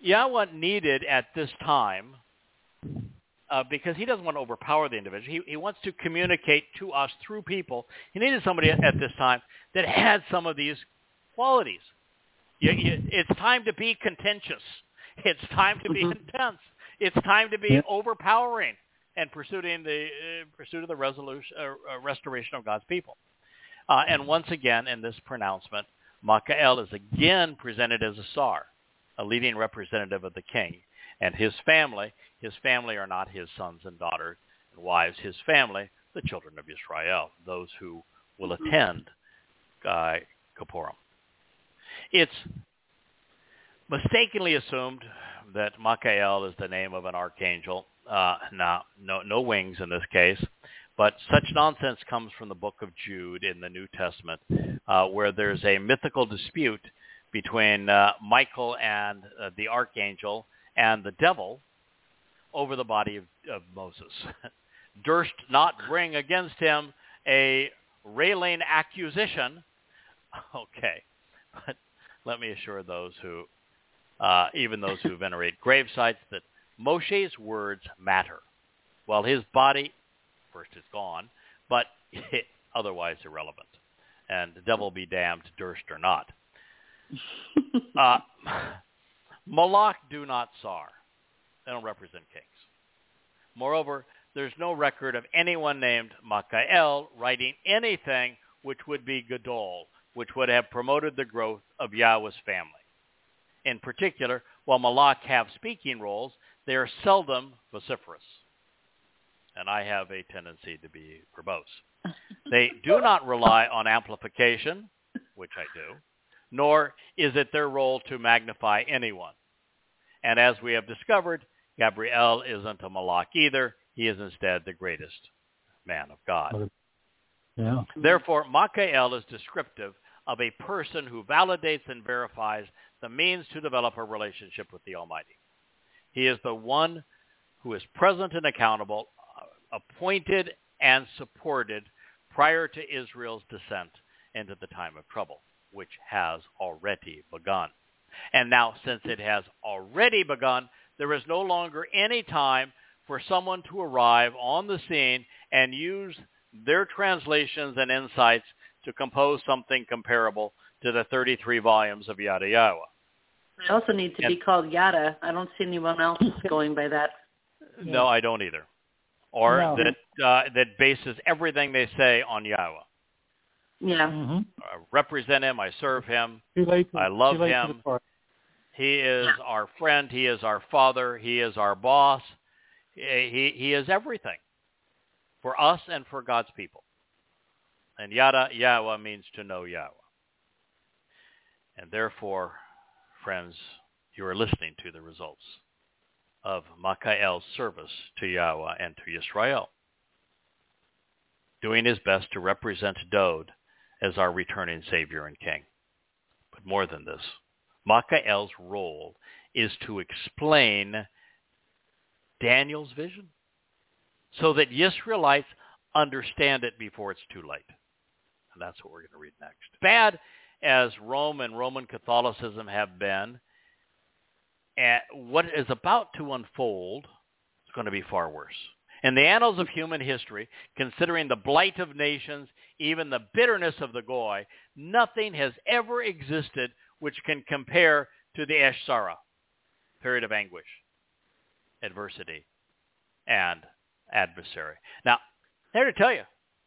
Yahweh needed at this time, because he doesn't want to overpower the individual, he wants to communicate to us through people. He needed somebody at this time that had some of these qualities. It's time to be contentious. It's time to be intense. It's time to be overpowering and pursuing the pursuit of the restoration of God's people. And once again, in this pronouncement, Michael is again presented as a sar, a leading representative of the king. And his family are not his sons and daughters and wives. His family, the children of Israel, those who will attend Kippurim. It's mistakenly assumed that Michael is the name of an archangel. No wings in this case, but such nonsense comes from the book of Jude in the New Testament, where there's a mythical dispute between Michael and the archangel and the devil over the body of Moses. Durst not bring against him a railing accusation. Okay, but let me assure those who, even those who venerate grave sites, that Moshe's words matter. Well, his body, first, is gone, but otherwise irrelevant. And the devil be damned, Durst or not. Malach do not sar. They don't represent kings. Moreover, there's no record of anyone named Michael writing anything which would be Gadol, which would have promoted the growth of Yahweh's family. In particular, while Malach have speaking roles, they are seldom vociferous. And I have a tendency to be verbose. They do not rely on amplification, which I do, nor is it their role to magnify anyone. And as we have discovered, Gabriel isn't a Malach either. He is instead the greatest man of God. Yeah. Therefore, Michael is descriptive of a person who validates and verifies the means to develop a relationship with the Almighty. He is the one who is present and accountable, appointed and supported prior to Israel's descent into the time of trouble, which has already begun. And now, since it has already begun, there is no longer any time for someone to arrive on the scene and use their translations and insights to compose something comparable to the 33 volumes of Yada Yahweh. They also need to be called Yada. I don't see anyone else going by that. No, I don't either. Or that bases everything they say on Yahweh. Yeah. Mm-hmm. I represent him. I serve him. I love him. He is our friend. He is our father. He is our boss. He is everything for us and for God's people. And Yada Yahweh means to know Yahweh. And therefore, friends, you are listening to the results of Michael's service to Yahweh and to Yisrael, doing his best to represent Dod as our returning Savior and King. But more than this, Michael's role is to explain Daniel's vision so that Israelites understand it before it's too late. And that's what we're going to read next. Bad as Rome and Roman Catholicism have been, what is about to unfold is going to be far worse. In the annals of human history, considering the blight of nations, even the bitterness of the Goy, nothing has ever existed which can compare to the Esh Sarah, period of anguish, adversity, and adversary. Now, there to tell you,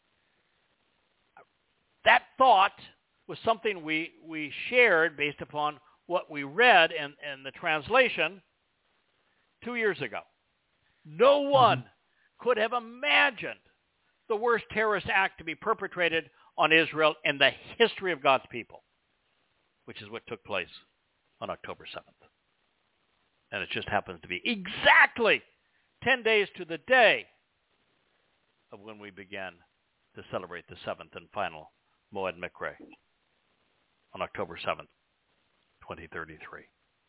that thought was something we shared based upon what we read in the translation 2 years ago. No one could have imagined the worst terrorist act to be perpetrated on Israel in the history of God's people, which is what took place on October 7th. And it just happens to be exactly 10 days to the day of when we began to celebrate the seventh and final Moed Mikre on October 7th, 2033.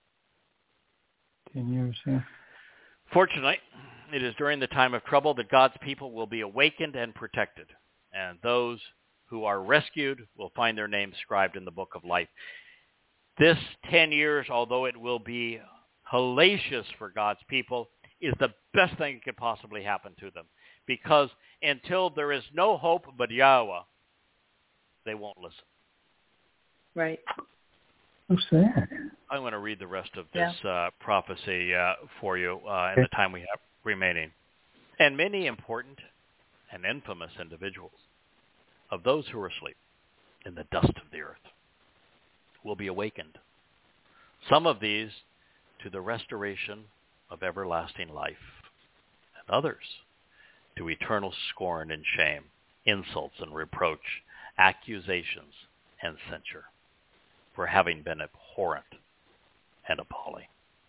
10 years, yeah. Fortunately, it is during the time of trouble that God's people will be awakened and protected, and those who are rescued will find their names scribed in the book of life. This 10 years, although it will be hellacious for God's people is the best thing that could possibly happen to them. Because until there is no hope but Yahweh, they won't listen. Right. So sad. I'm going to read the rest of this prophecy for you in the time we have remaining. And many important and infamous individuals of those who are asleep in the dust of the earth will be awakened. Some of these to the restoration of everlasting life, and others to eternal scorn and shame, insults and reproach, accusations and censure, for having been abhorrent and appalling.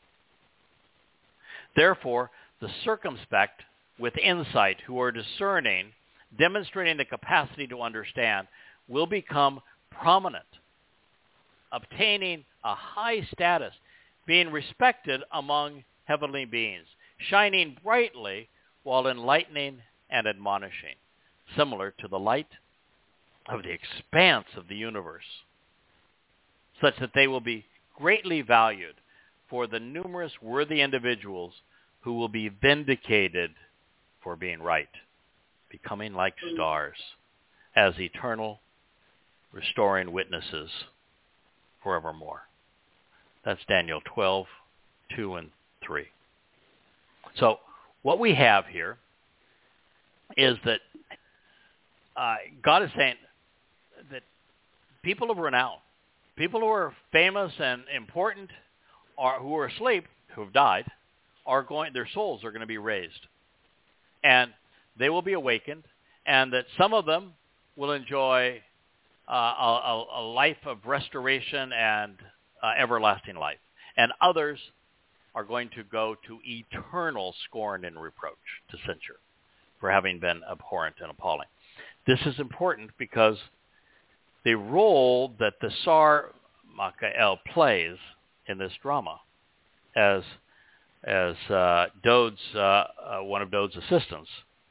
Therefore, the circumspect with insight who are discerning, demonstrating the capacity to understand, will become prominent, obtaining a high status, being respected among heavenly beings, shining brightly while enlightening and admonishing, similar to the light of the expanse of the universe, such that they will be greatly valued for the numerous worthy individuals who will be vindicated for being right, becoming like stars as eternal restoring witnesses forevermore. That's Daniel 12, 2 and 3. So what we have here is that God is saying that people of renown, people who are famous and important, who are asleep, who have died, their souls are going to be raised. And they will be awakened, and that some of them will enjoy a life of restoration and everlasting life. And others are going to go to eternal scorn and reproach, to censure, for having been abhorrent and appalling. This is important because the role that the Sar Michael plays in this drama as Dode's one of Dode's assistants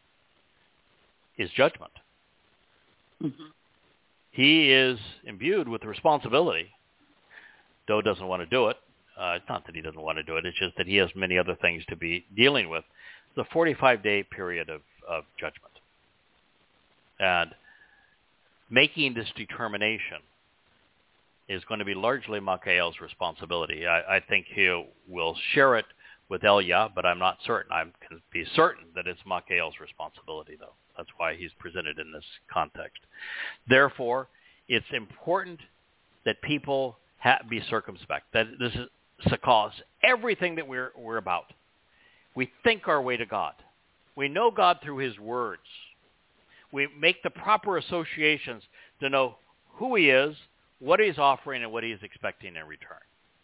is judgment. Mm-hmm. He is imbued with responsibility. Dode doesn't want to do it. It's not that he doesn't want to do it. It's just that he has many other things to be dealing with. It's a 45-day period of judgment. And making this determination is going to be largely Michael's responsibility. I think he will share it with Elia, but I'm not certain. I can be certain that it's Michael's responsibility, though. That's why he's presented in this context. Therefore, it's important that people be circumspect. That this is sakos, everything that we're about. We think our way to God. We know God through his words. We make the proper associations to know who he is, what he's offering, and what he is expecting in return.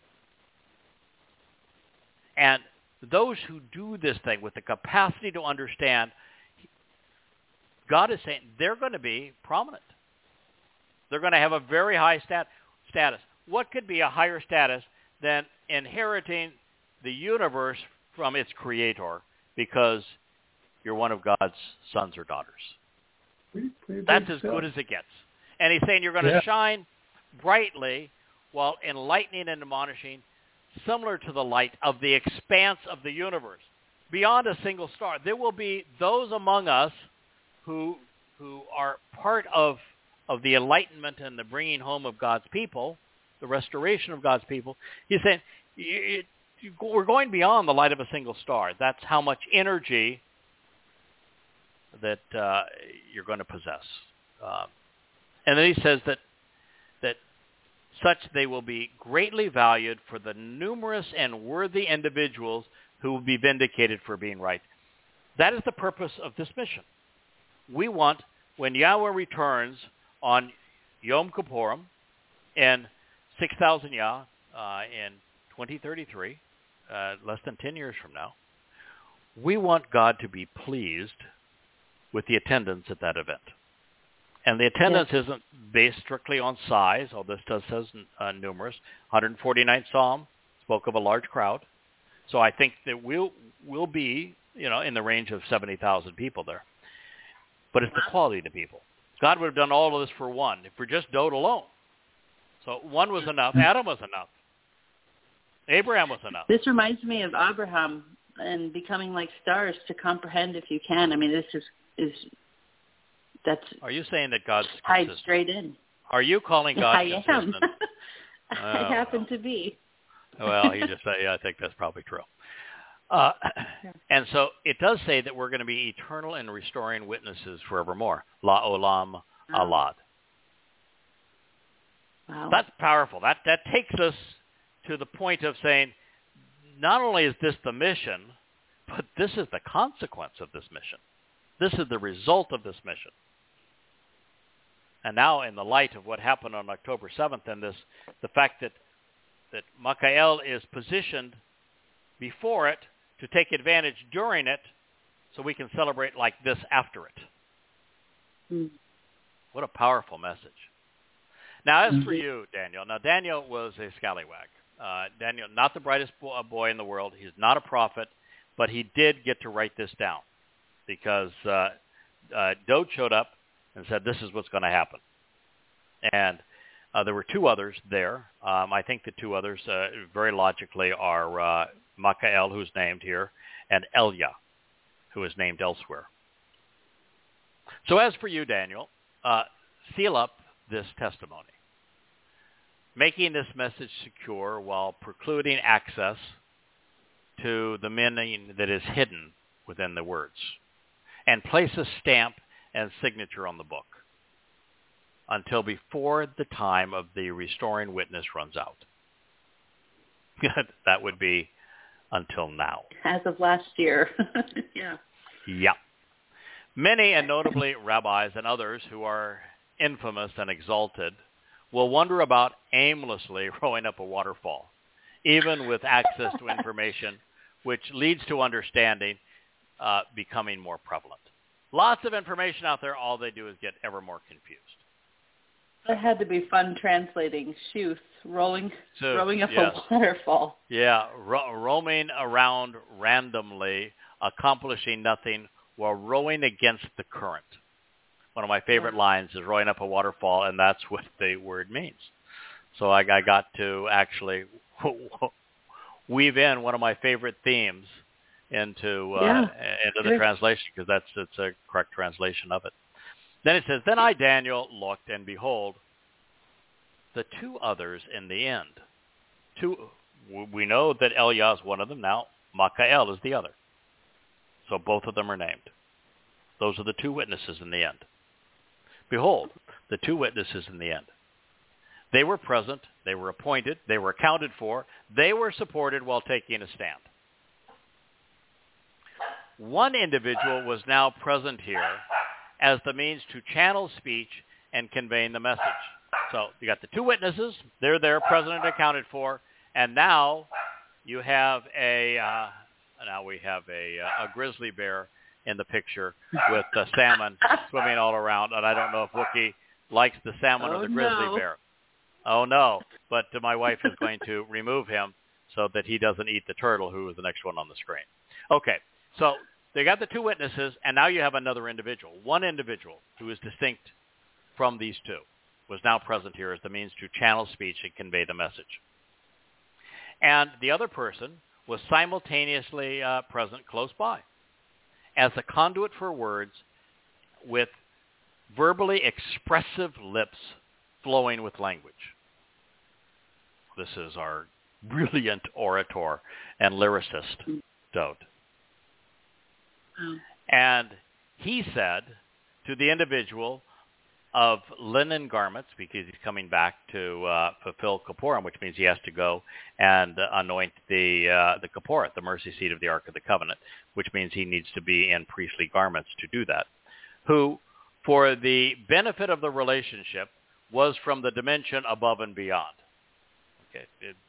And those who do this thing with the capacity to understand, God is saying they're going to be prominent. They're going to have a very high status. What could be a higher status than inheriting the universe from its creator because you're one of God's sons or daughters? That's as good as it gets. And he's saying you're going to shine brightly while enlightening and admonishing, similar to the light of the expanse of the universe, beyond a single star. There will be those among us who are part of the enlightenment and the bringing home of God's people, the restoration of God's people. He's saying we're going beyond the light of a single star. That's how much energy that you're going to possess. And then he says that such they will be greatly valued for the numerous and worthy individuals who will be vindicated for being right. That is the purpose of this mission. We want, when Yahweh returns on Yom Kippurim in 6,000 Yah in 2033, less than 10 years from now, we want God to be pleased with the attendance at that event. And the attendance isn't based strictly on size, although this says numerous. 149th Psalm spoke of a large crowd. So I think that we'll be, in the range of 70,000 people there. But it's the quality of the people. God would have done all of this for one, for just Dode alone. So one was enough. Adam was enough. Abraham was enough. This reminds me of Abraham and becoming like stars to comprehend if you can. I mean, this is that's. Are you saying that God's tied consistent? straight in? Are you calling God I consistent? am. I happen to be. Well, he just said, yeah, I think that's probably true. And so it does say that we're going to be eternal and restoring witnesses forevermore. La olam alad. Wow. That's powerful. That takes us to the point of saying, not only is this the mission, but this is the consequence of this mission. This is the result of this mission. And now, in the light of what happened on October 7th, and the fact that Michael is positioned before it to take advantage during it, so we can celebrate like this after it. Mm. What a powerful message. Now, as for you, Daniel, Daniel was a scallywag. Daniel, not the brightest boy in the world. He's not a prophet, but he did get to write this down because Dode showed up and said, this is what's going to happen. And there were two others there. I think the two others, very logically, are Michael, who's named here, and Elia, who is named elsewhere. So as for you, Daniel, seal up this testimony, making this message secure while precluding access to the meaning that is hidden within the words, and place a stamp and signature on the book until before the time of the restoring witness runs out. That would be until now. As of last year. Yeah. Yeah. Many, and notably rabbis and others who are infamous and exalted, will wonder about aimlessly rowing up a waterfall, even with access to information which leads to understanding becoming more prevalent. Lots of information out there. All they do is get ever more confused. It had to be fun translating Shuth, rowing up yes. a waterfall. Yeah, roaming around randomly, accomplishing nothing while rowing against the current. One of my favorite lines is rowing up a waterfall, and that's what the word means. So I got to actually weave in one of my favorite themes into the translation, because it's a correct translation of it. Then it says, then I, Daniel, looked, and behold, the two others in the end. We know that Elia is one of them. Now, Michael is the other. So both of them are named. Those are the two witnesses in the end. Behold, the two witnesses in the end. They were present, they were appointed, they were accounted for, they were supported while taking a stand. One individual was now present here as the means to channel speech and conveying the message. So you got the two witnesses, they're there, present and accounted for, and now you have a grizzly bear in the picture with the salmon swimming all around, and I don't know if Wookie likes the salmon or the grizzly bear. Oh no! But my wife is going to remove him so that he doesn't eat the turtle, who is the next one on the screen. Okay, so they got the two witnesses, and now you have another individual. One individual who is distinct from these two was now present here as the means to channel speech and convey the message. And the other person was simultaneously present close by as a conduit for words with verbally expressive lips flowing with language. This is our brilliant orator and lyricist, Dode. And he said to the individual of linen garments, because he's coming back to fulfill Kippurim, which means he has to go and anoint the Kipporet, the mercy seat of the Ark of the Covenant, which means he needs to be in priestly garments to do that, who, for the benefit of the relationship, was from the dimension above and beyond. Okay,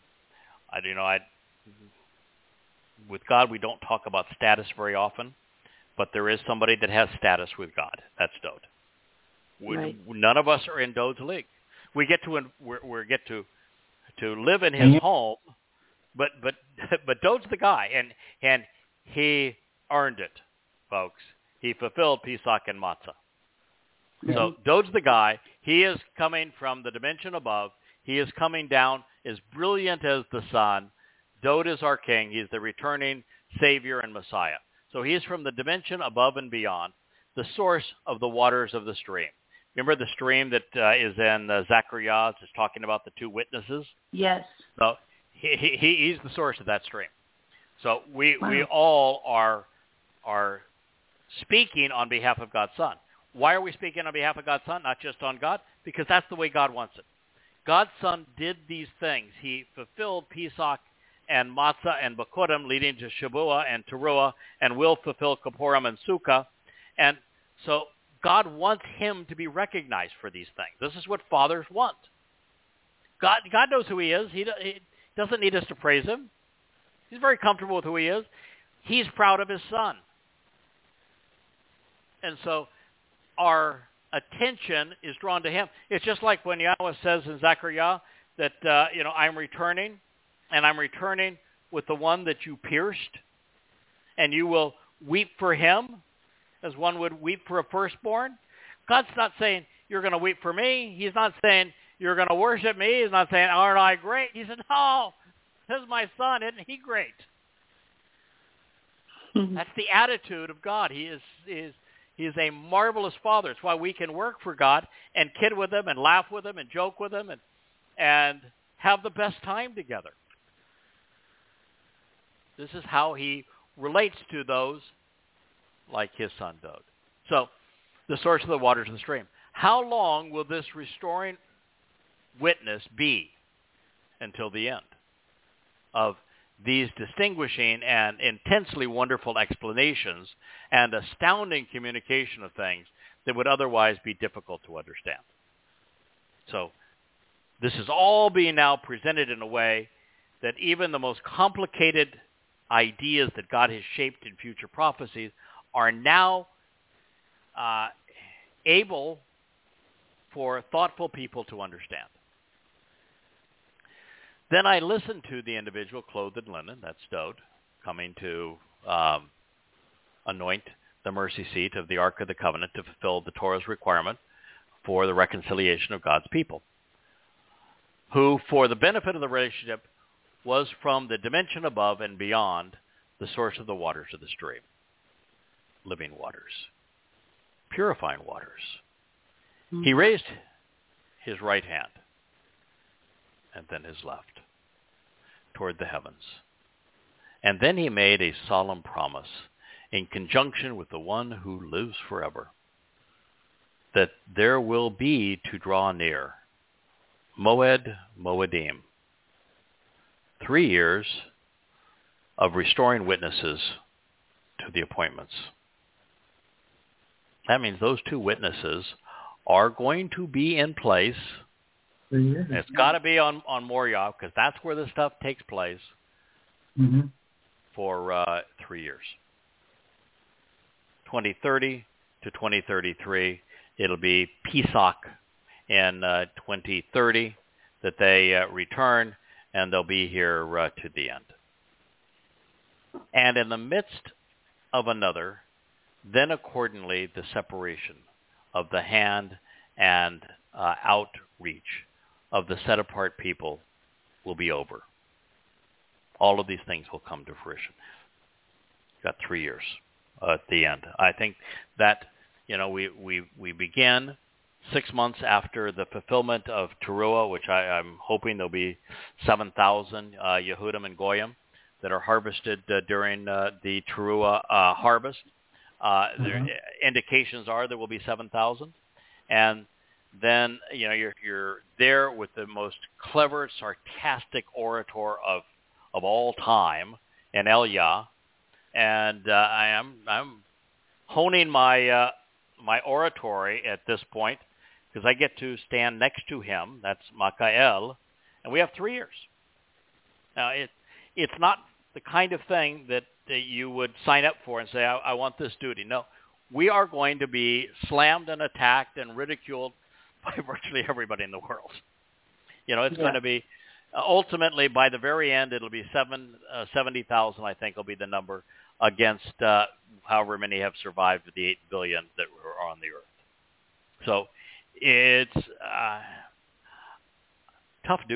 with God, we don't talk about status very often, but there is somebody that has status with God. That's Dode. Right. None of us are in Dode's league. We get to live in his home, but Dode's the guy, and he earned it, folks. He fulfilled Pesach and Matzah. So Dode's the guy. He is coming from the dimension above. He is coming down as brilliant as the sun, Dowd is our king. He's the returning Savior and Messiah. So he is from the dimension above and beyond, the source of the waters of the stream. Remember the stream that is in Zechariah? It's talking about the two witnesses? Yes. So he's the source of that stream. So we all are speaking on behalf of God's Son. Why are we speaking on behalf of God's Son? Not just on God, because that's the way God wants it. God's Son did these things. He fulfilled Pesach and Matzah and Bekurim, leading to Shavuot and Teruah, and will fulfill Kippurim and Sukkah. And so God wants him to be recognized for these things. This is what fathers want. God knows who he is. He doesn't need us to praise him. He's very comfortable with who he is. He's proud of his Son. And so our attention is drawn to him. It's just like when Yahweh says in Zechariah that, I'm returning, and I'm returning with the one that you pierced, and you will weep for him as one would weep for a firstborn. God's not saying, you're going to weep for me. He's not saying, you're going to worship me. He's not saying, aren't I great? He said, no, this is my Son. Isn't he great? That's the attitude of God. He is a marvelous Father. It's why we can work for God and kid with him and laugh with him and joke with him and have the best time together. This is how he relates to those like his Son Dowd. So, the source of the waters of the stream. How long will this restoring witness be until the end of these distinguishing and intensely wonderful explanations and astounding communication of things that would otherwise be difficult to understand? So this is all being now presented in a way that even the most complicated ideas that God has shaped in future prophecies are now able for thoughtful people to understand. Then I listened to the individual clothed in linen, that's Dowd, coming to anoint the mercy seat of the Ark of the Covenant to fulfill the Torah's requirement for the reconciliation of God's people, who, for the benefit of the relationship, was from the dimension above and beyond the source of the waters of the stream, living waters, purifying waters. Mm-hmm. He raised his right hand and then his left toward the heavens. And then he made a solemn promise in conjunction with the one who lives forever, that there will be to draw near, Moed Moedim, 3 years of restoring witnesses to the appointments. That means those two witnesses are going to be in place. It's got to be on Moriah, because that's where this stuff takes place, for 3 years. 2030 to 2033. It'll be Pesach in 2030 that they return, and they'll be here to the end. And in the midst of another, then accordingly the separation of the hand and outreach of the set-apart people will be over. All of these things will come to fruition. Got 3 years at the end. I think that, we begin 6 months after the fulfillment of Teruah, which I'm hoping there'll be 7,000 Yehudim and Goyim that are harvested during the Teruah harvest. There, indications are there will be 7,000. And then, you're there with the most clever, sarcastic orator of all time, in Elia, and I'm honing my my oratory at this point, because I get to stand next to him. That's Michael, and we have 3 years. Now, it's not the kind of thing that you would sign up for and say, I want this duty. No, we are going to be slammed and attacked and ridiculed by virtually everybody in the world. It's going to be, ultimately, by the very end, it'll be 70,000, I think, will be the number, against however many have survived the 8 billion that are on the earth. So it's tough duty.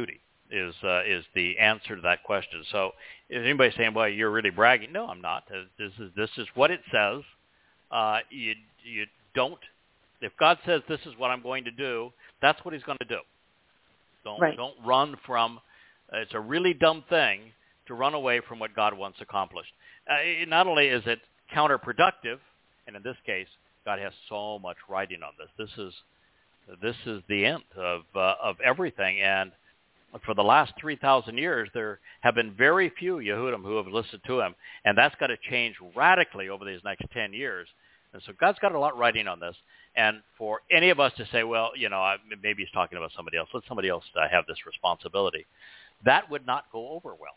is the answer to that question. So is anybody saying, well, you're really bragging? No, I'm not. This is what it says. You don't, if God says this is what I'm going to do, that's what he's going to do. Don't run from, it's a really dumb thing to run away from what God wants accomplished. Not only is it counterproductive, and in this case, God has so much writing on this. This is the end of everything. And for the last 3,000 years, there have been very few Yehudim who have listened to him, and that's got to change radically over these next 10 years. And so God's got a lot writing on this. And for any of us to say, well, maybe he's talking about somebody else, let somebody else have this responsibility, that would not go over well.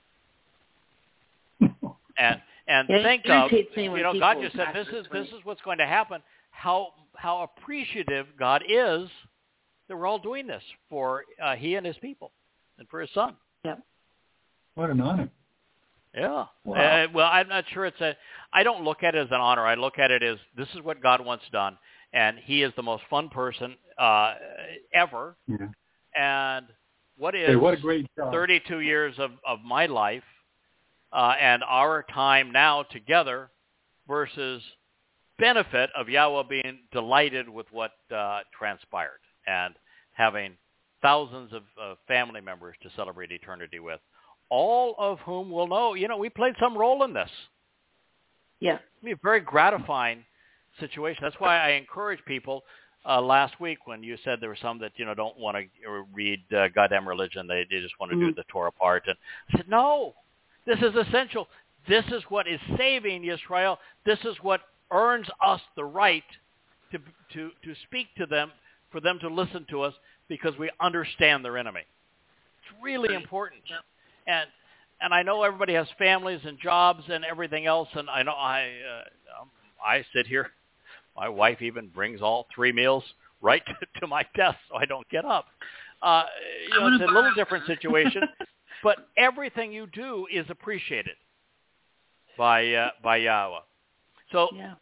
And think of, God just said, this is what's going to happen. How appreciative God is that we're all doing this for he and his people and for his son. Yep. What an honor. Yeah. Wow. Well, I'm not sure I don't look at it as an honor. I look at it as this is what God wants done, and he is the most fun person ever. Yeah. And what a great job. 32 years of my life and our time now together versus benefit of Yahweh being delighted with what transpired and having thousands of family members to celebrate eternity with, all of whom will know, we played some role in this. Yeah. It'd be a very gratifying situation. That's why I encourage people last week when you said there were some that, don't want to read goddamn religion. They just want to do the Torah part. And I said, no, this is essential. This is what is saving Israel. This is what earns us the right to speak to them, for them to listen to us, because we understand their enemy. It's really important. And I know everybody has families and jobs and everything else, and I know I sit here. My wife even brings all 3 meals right to my desk so I don't get up. It's a little different situation, but everything you do is appreciated by Yahweh. So, yeah.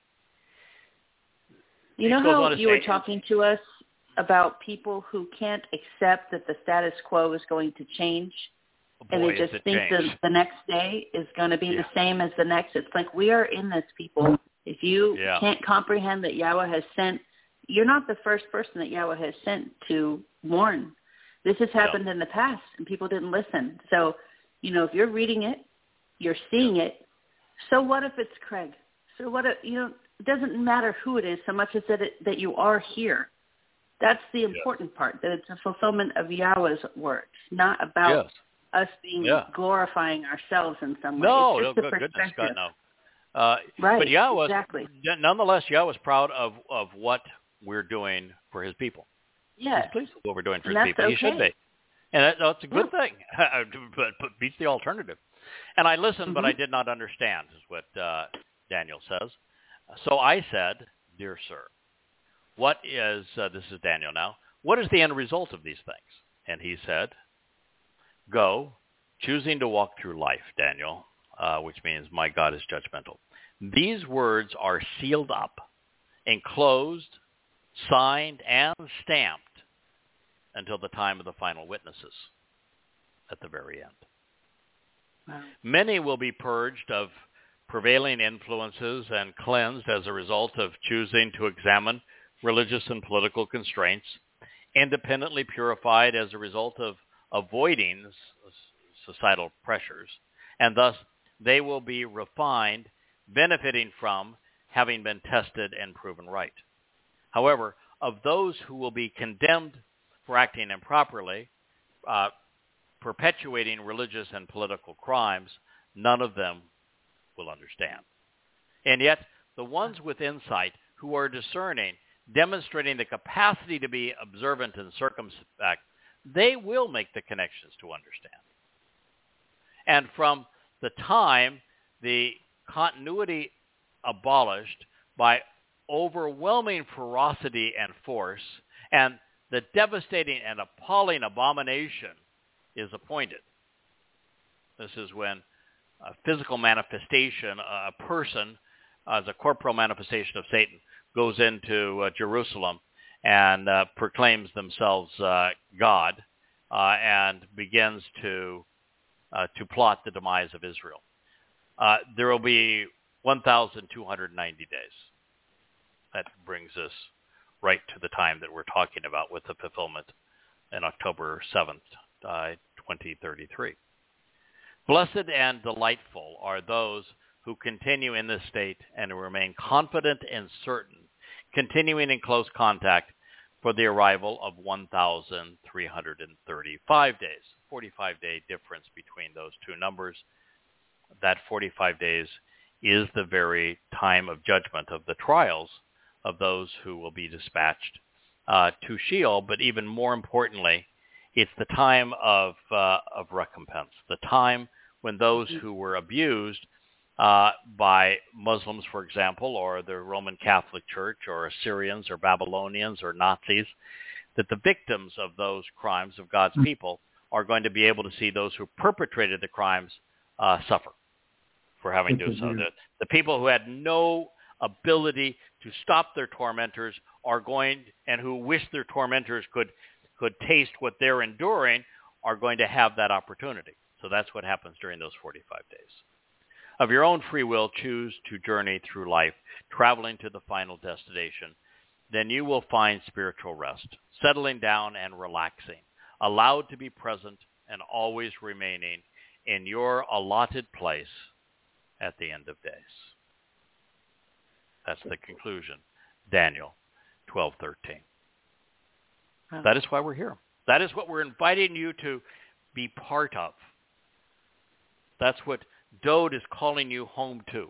You know how you were talking to us about people who can't accept that the status quo is going to change? And they just think that the next day is going to be the same as the next. It's like, we are in this, people. If you can't comprehend that Yahweh has sent, you're not the first person that Yahweh has sent to warn. This has happened in the past, and people didn't listen. So, if you're reading it, you're seeing it, so what if it's Craig? So what if, it doesn't matter who it is so much as that you are here. That's the important part, that it's a fulfillment of Yahweh's words, not about us being glorifying ourselves in some way. No, goodness, God, no. Right, but Yahweh, nonetheless, Yahweh's proud of what we're doing for his people. Yeah. He's pleased with what we're doing for his people. He should be. And that's a good thing, but beats the alternative. And I listened, but I did not understand, is what Daniel says. So I said, dear sir, what is, this is Daniel now, what is the end result of these things? And he said, go, choosing to walk through life, Daniel, which means my God is judgmental. These words are sealed up, enclosed, signed, and stamped until the time of the final witnesses at the very end. Wow. Many will be purged of prevailing influences and cleansed as a result of choosing to examine religious and political constraints, independently purified as a result of avoiding societal pressures, and thus they will be refined, benefiting from having been tested and proven right. However, of those who will be condemned for acting improperly, perpetuating religious and political crimes, none of them will understand. And yet, the ones with insight who are discerning, demonstrating the capacity to be observant and circumspect, they will make the connections to understand. And from the time the continuity abolished by overwhelming ferocity and force, and the devastating and appalling abomination is appointed. This is when a physical manifestation, a person, as a corporal manifestation of Satan, goes into Jerusalem and proclaims themselves God, and begins to plot the demise of Israel. There will be 1,290 days. That brings us right to the time that we're talking about with the fulfillment in October 7th, 2033. Blessed and delightful are those who continue in this state and remain confident and certain, continuing in close contact for the arrival of 1,335 days. 45-day difference between those two numbers. That 45 days is the very time of judgment, of the trials of those who will be dispatched to Sheol. But even more importantly, it's the time of recompense, the time when those who were abused by Muslims, for example, or the Roman Catholic Church, or Assyrians, or Babylonians, or Nazis, that the victims of those crimes of God's people are going to be able to see those who perpetrated the crimes suffer for having to do so. The people who had no ability to stop their tormentors are going, and who wish their tormentors could taste what they're enduring, are going to have that opportunity. So that's what happens during those 45 days. Of your own free will, choose to journey through life, traveling to the final destination. Then you will find spiritual rest, settling down and relaxing, allowed to be present and always remaining in your allotted place at the end of days. That's the conclusion. Daniel 12:13. Wow. That is why we're here. That is what we're inviting you to be part of. That's what Dode is calling you home to.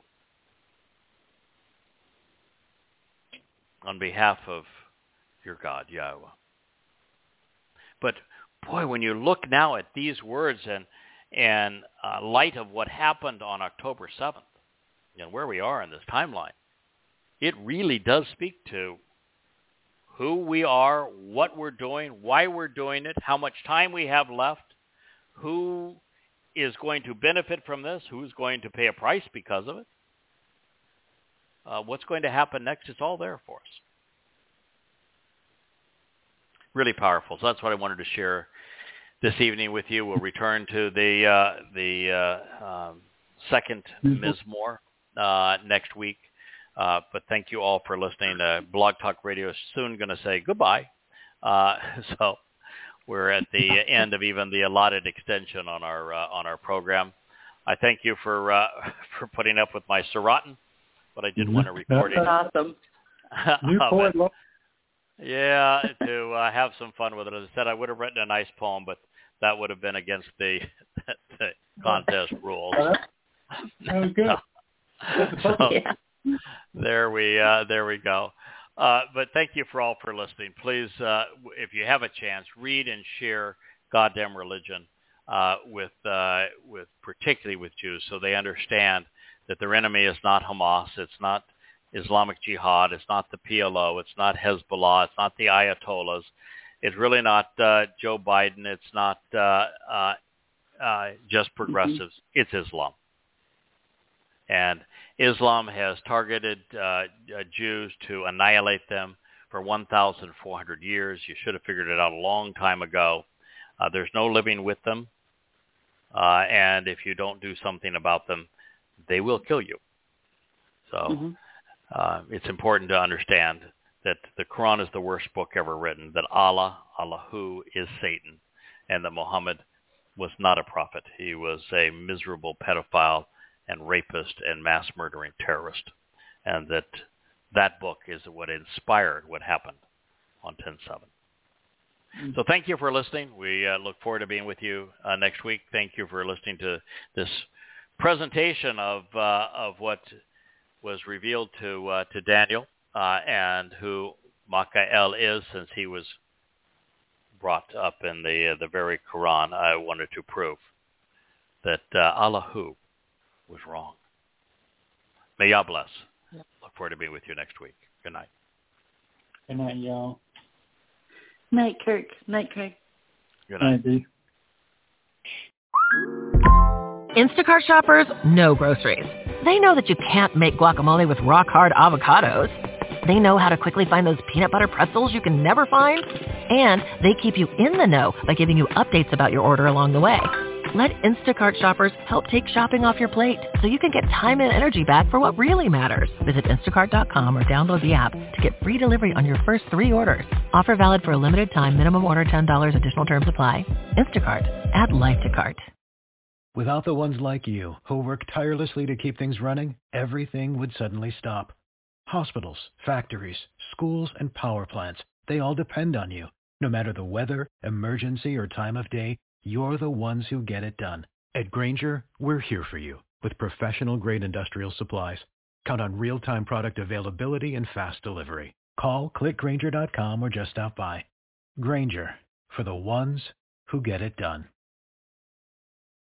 On behalf of your God, Yahweh. But boy, when you look now at these words and light of what happened on October 7th and where we are in this timeline, it really does speak to who we are, what we're doing, why we're doing it, how much time we have left, who is going to benefit from this, who's going to pay a price because of it, what's going to happen next. It's all there for us. Really powerful. So that's what I wanted to share this evening with you. We'll return to the second Mizmor next week. But thank you all for listening. Blog Talk Radio is soon going to say goodbye. So we're at the end of even the allotted extension on our program. I thank you for putting up with my Seratin, but I did want to record it. Awesome. Yeah, to have some fun with it. As I said, I would have written a nice poem, but that would have been against the contest rules. Oh, good. Yeah. There we go. But thank you for all for listening. Please, if you have a chance, read and share Goddamn Religion with particularly with Jews, so they understand that their enemy is not Hamas, it's not Islamic Jihad, it's not the PLO, it's not Hezbollah, it's not the Ayatollahs, it's really not Joe Biden, it's not just progressives, it's Islam. And Islam has targeted Jews to annihilate them for 1,400 years. You should have figured it out a long time ago. There's no living with them. And if you don't do something about them, they will kill you. So it's important to understand that the Quran is the worst book ever written, that Allahu is Satan, and that Muhammad was not a prophet. He was a miserable pedophile and rapist and mass murdering terrorist, and that book is what inspired what happened on 10/7. So thank you for listening. We look forward to being with you next week. Thank you for listening to this presentation of what was revealed to Daniel and who Michael is, since he was brought up in the very Quran. I wanted to prove that Allahu was wrong. May Yah bless. Yep. Look forward to being with you next week. Good night. Good night, y'all. Night, Kirk. Night, Craig. Good night. Dee. Instacart shoppers know groceries. They know that you can't make guacamole with rock-hard avocados. They know how to quickly find those peanut butter pretzels you can never find. And they keep you in the know by giving you updates about your order along the way. Let Instacart shoppers help take shopping off your plate so you can get time and energy back for what really matters. Visit instacart.com or download the app to get free delivery on your first 3 orders. Offer valid for a limited time. Minimum order $10. Additional terms apply. Instacart. Add life to cart. Without the ones like you who work tirelessly to keep things running, everything would suddenly stop. Hospitals, factories, schools, and power plants, they all depend on you. No matter the weather, emergency, or time of day, you're the ones who get it done. At Grainger, we're here for you with professional-grade industrial supplies. Count on real-time product availability and fast delivery. Call, click Grainger.com, or just stop by. Grainger, for the ones who get it done.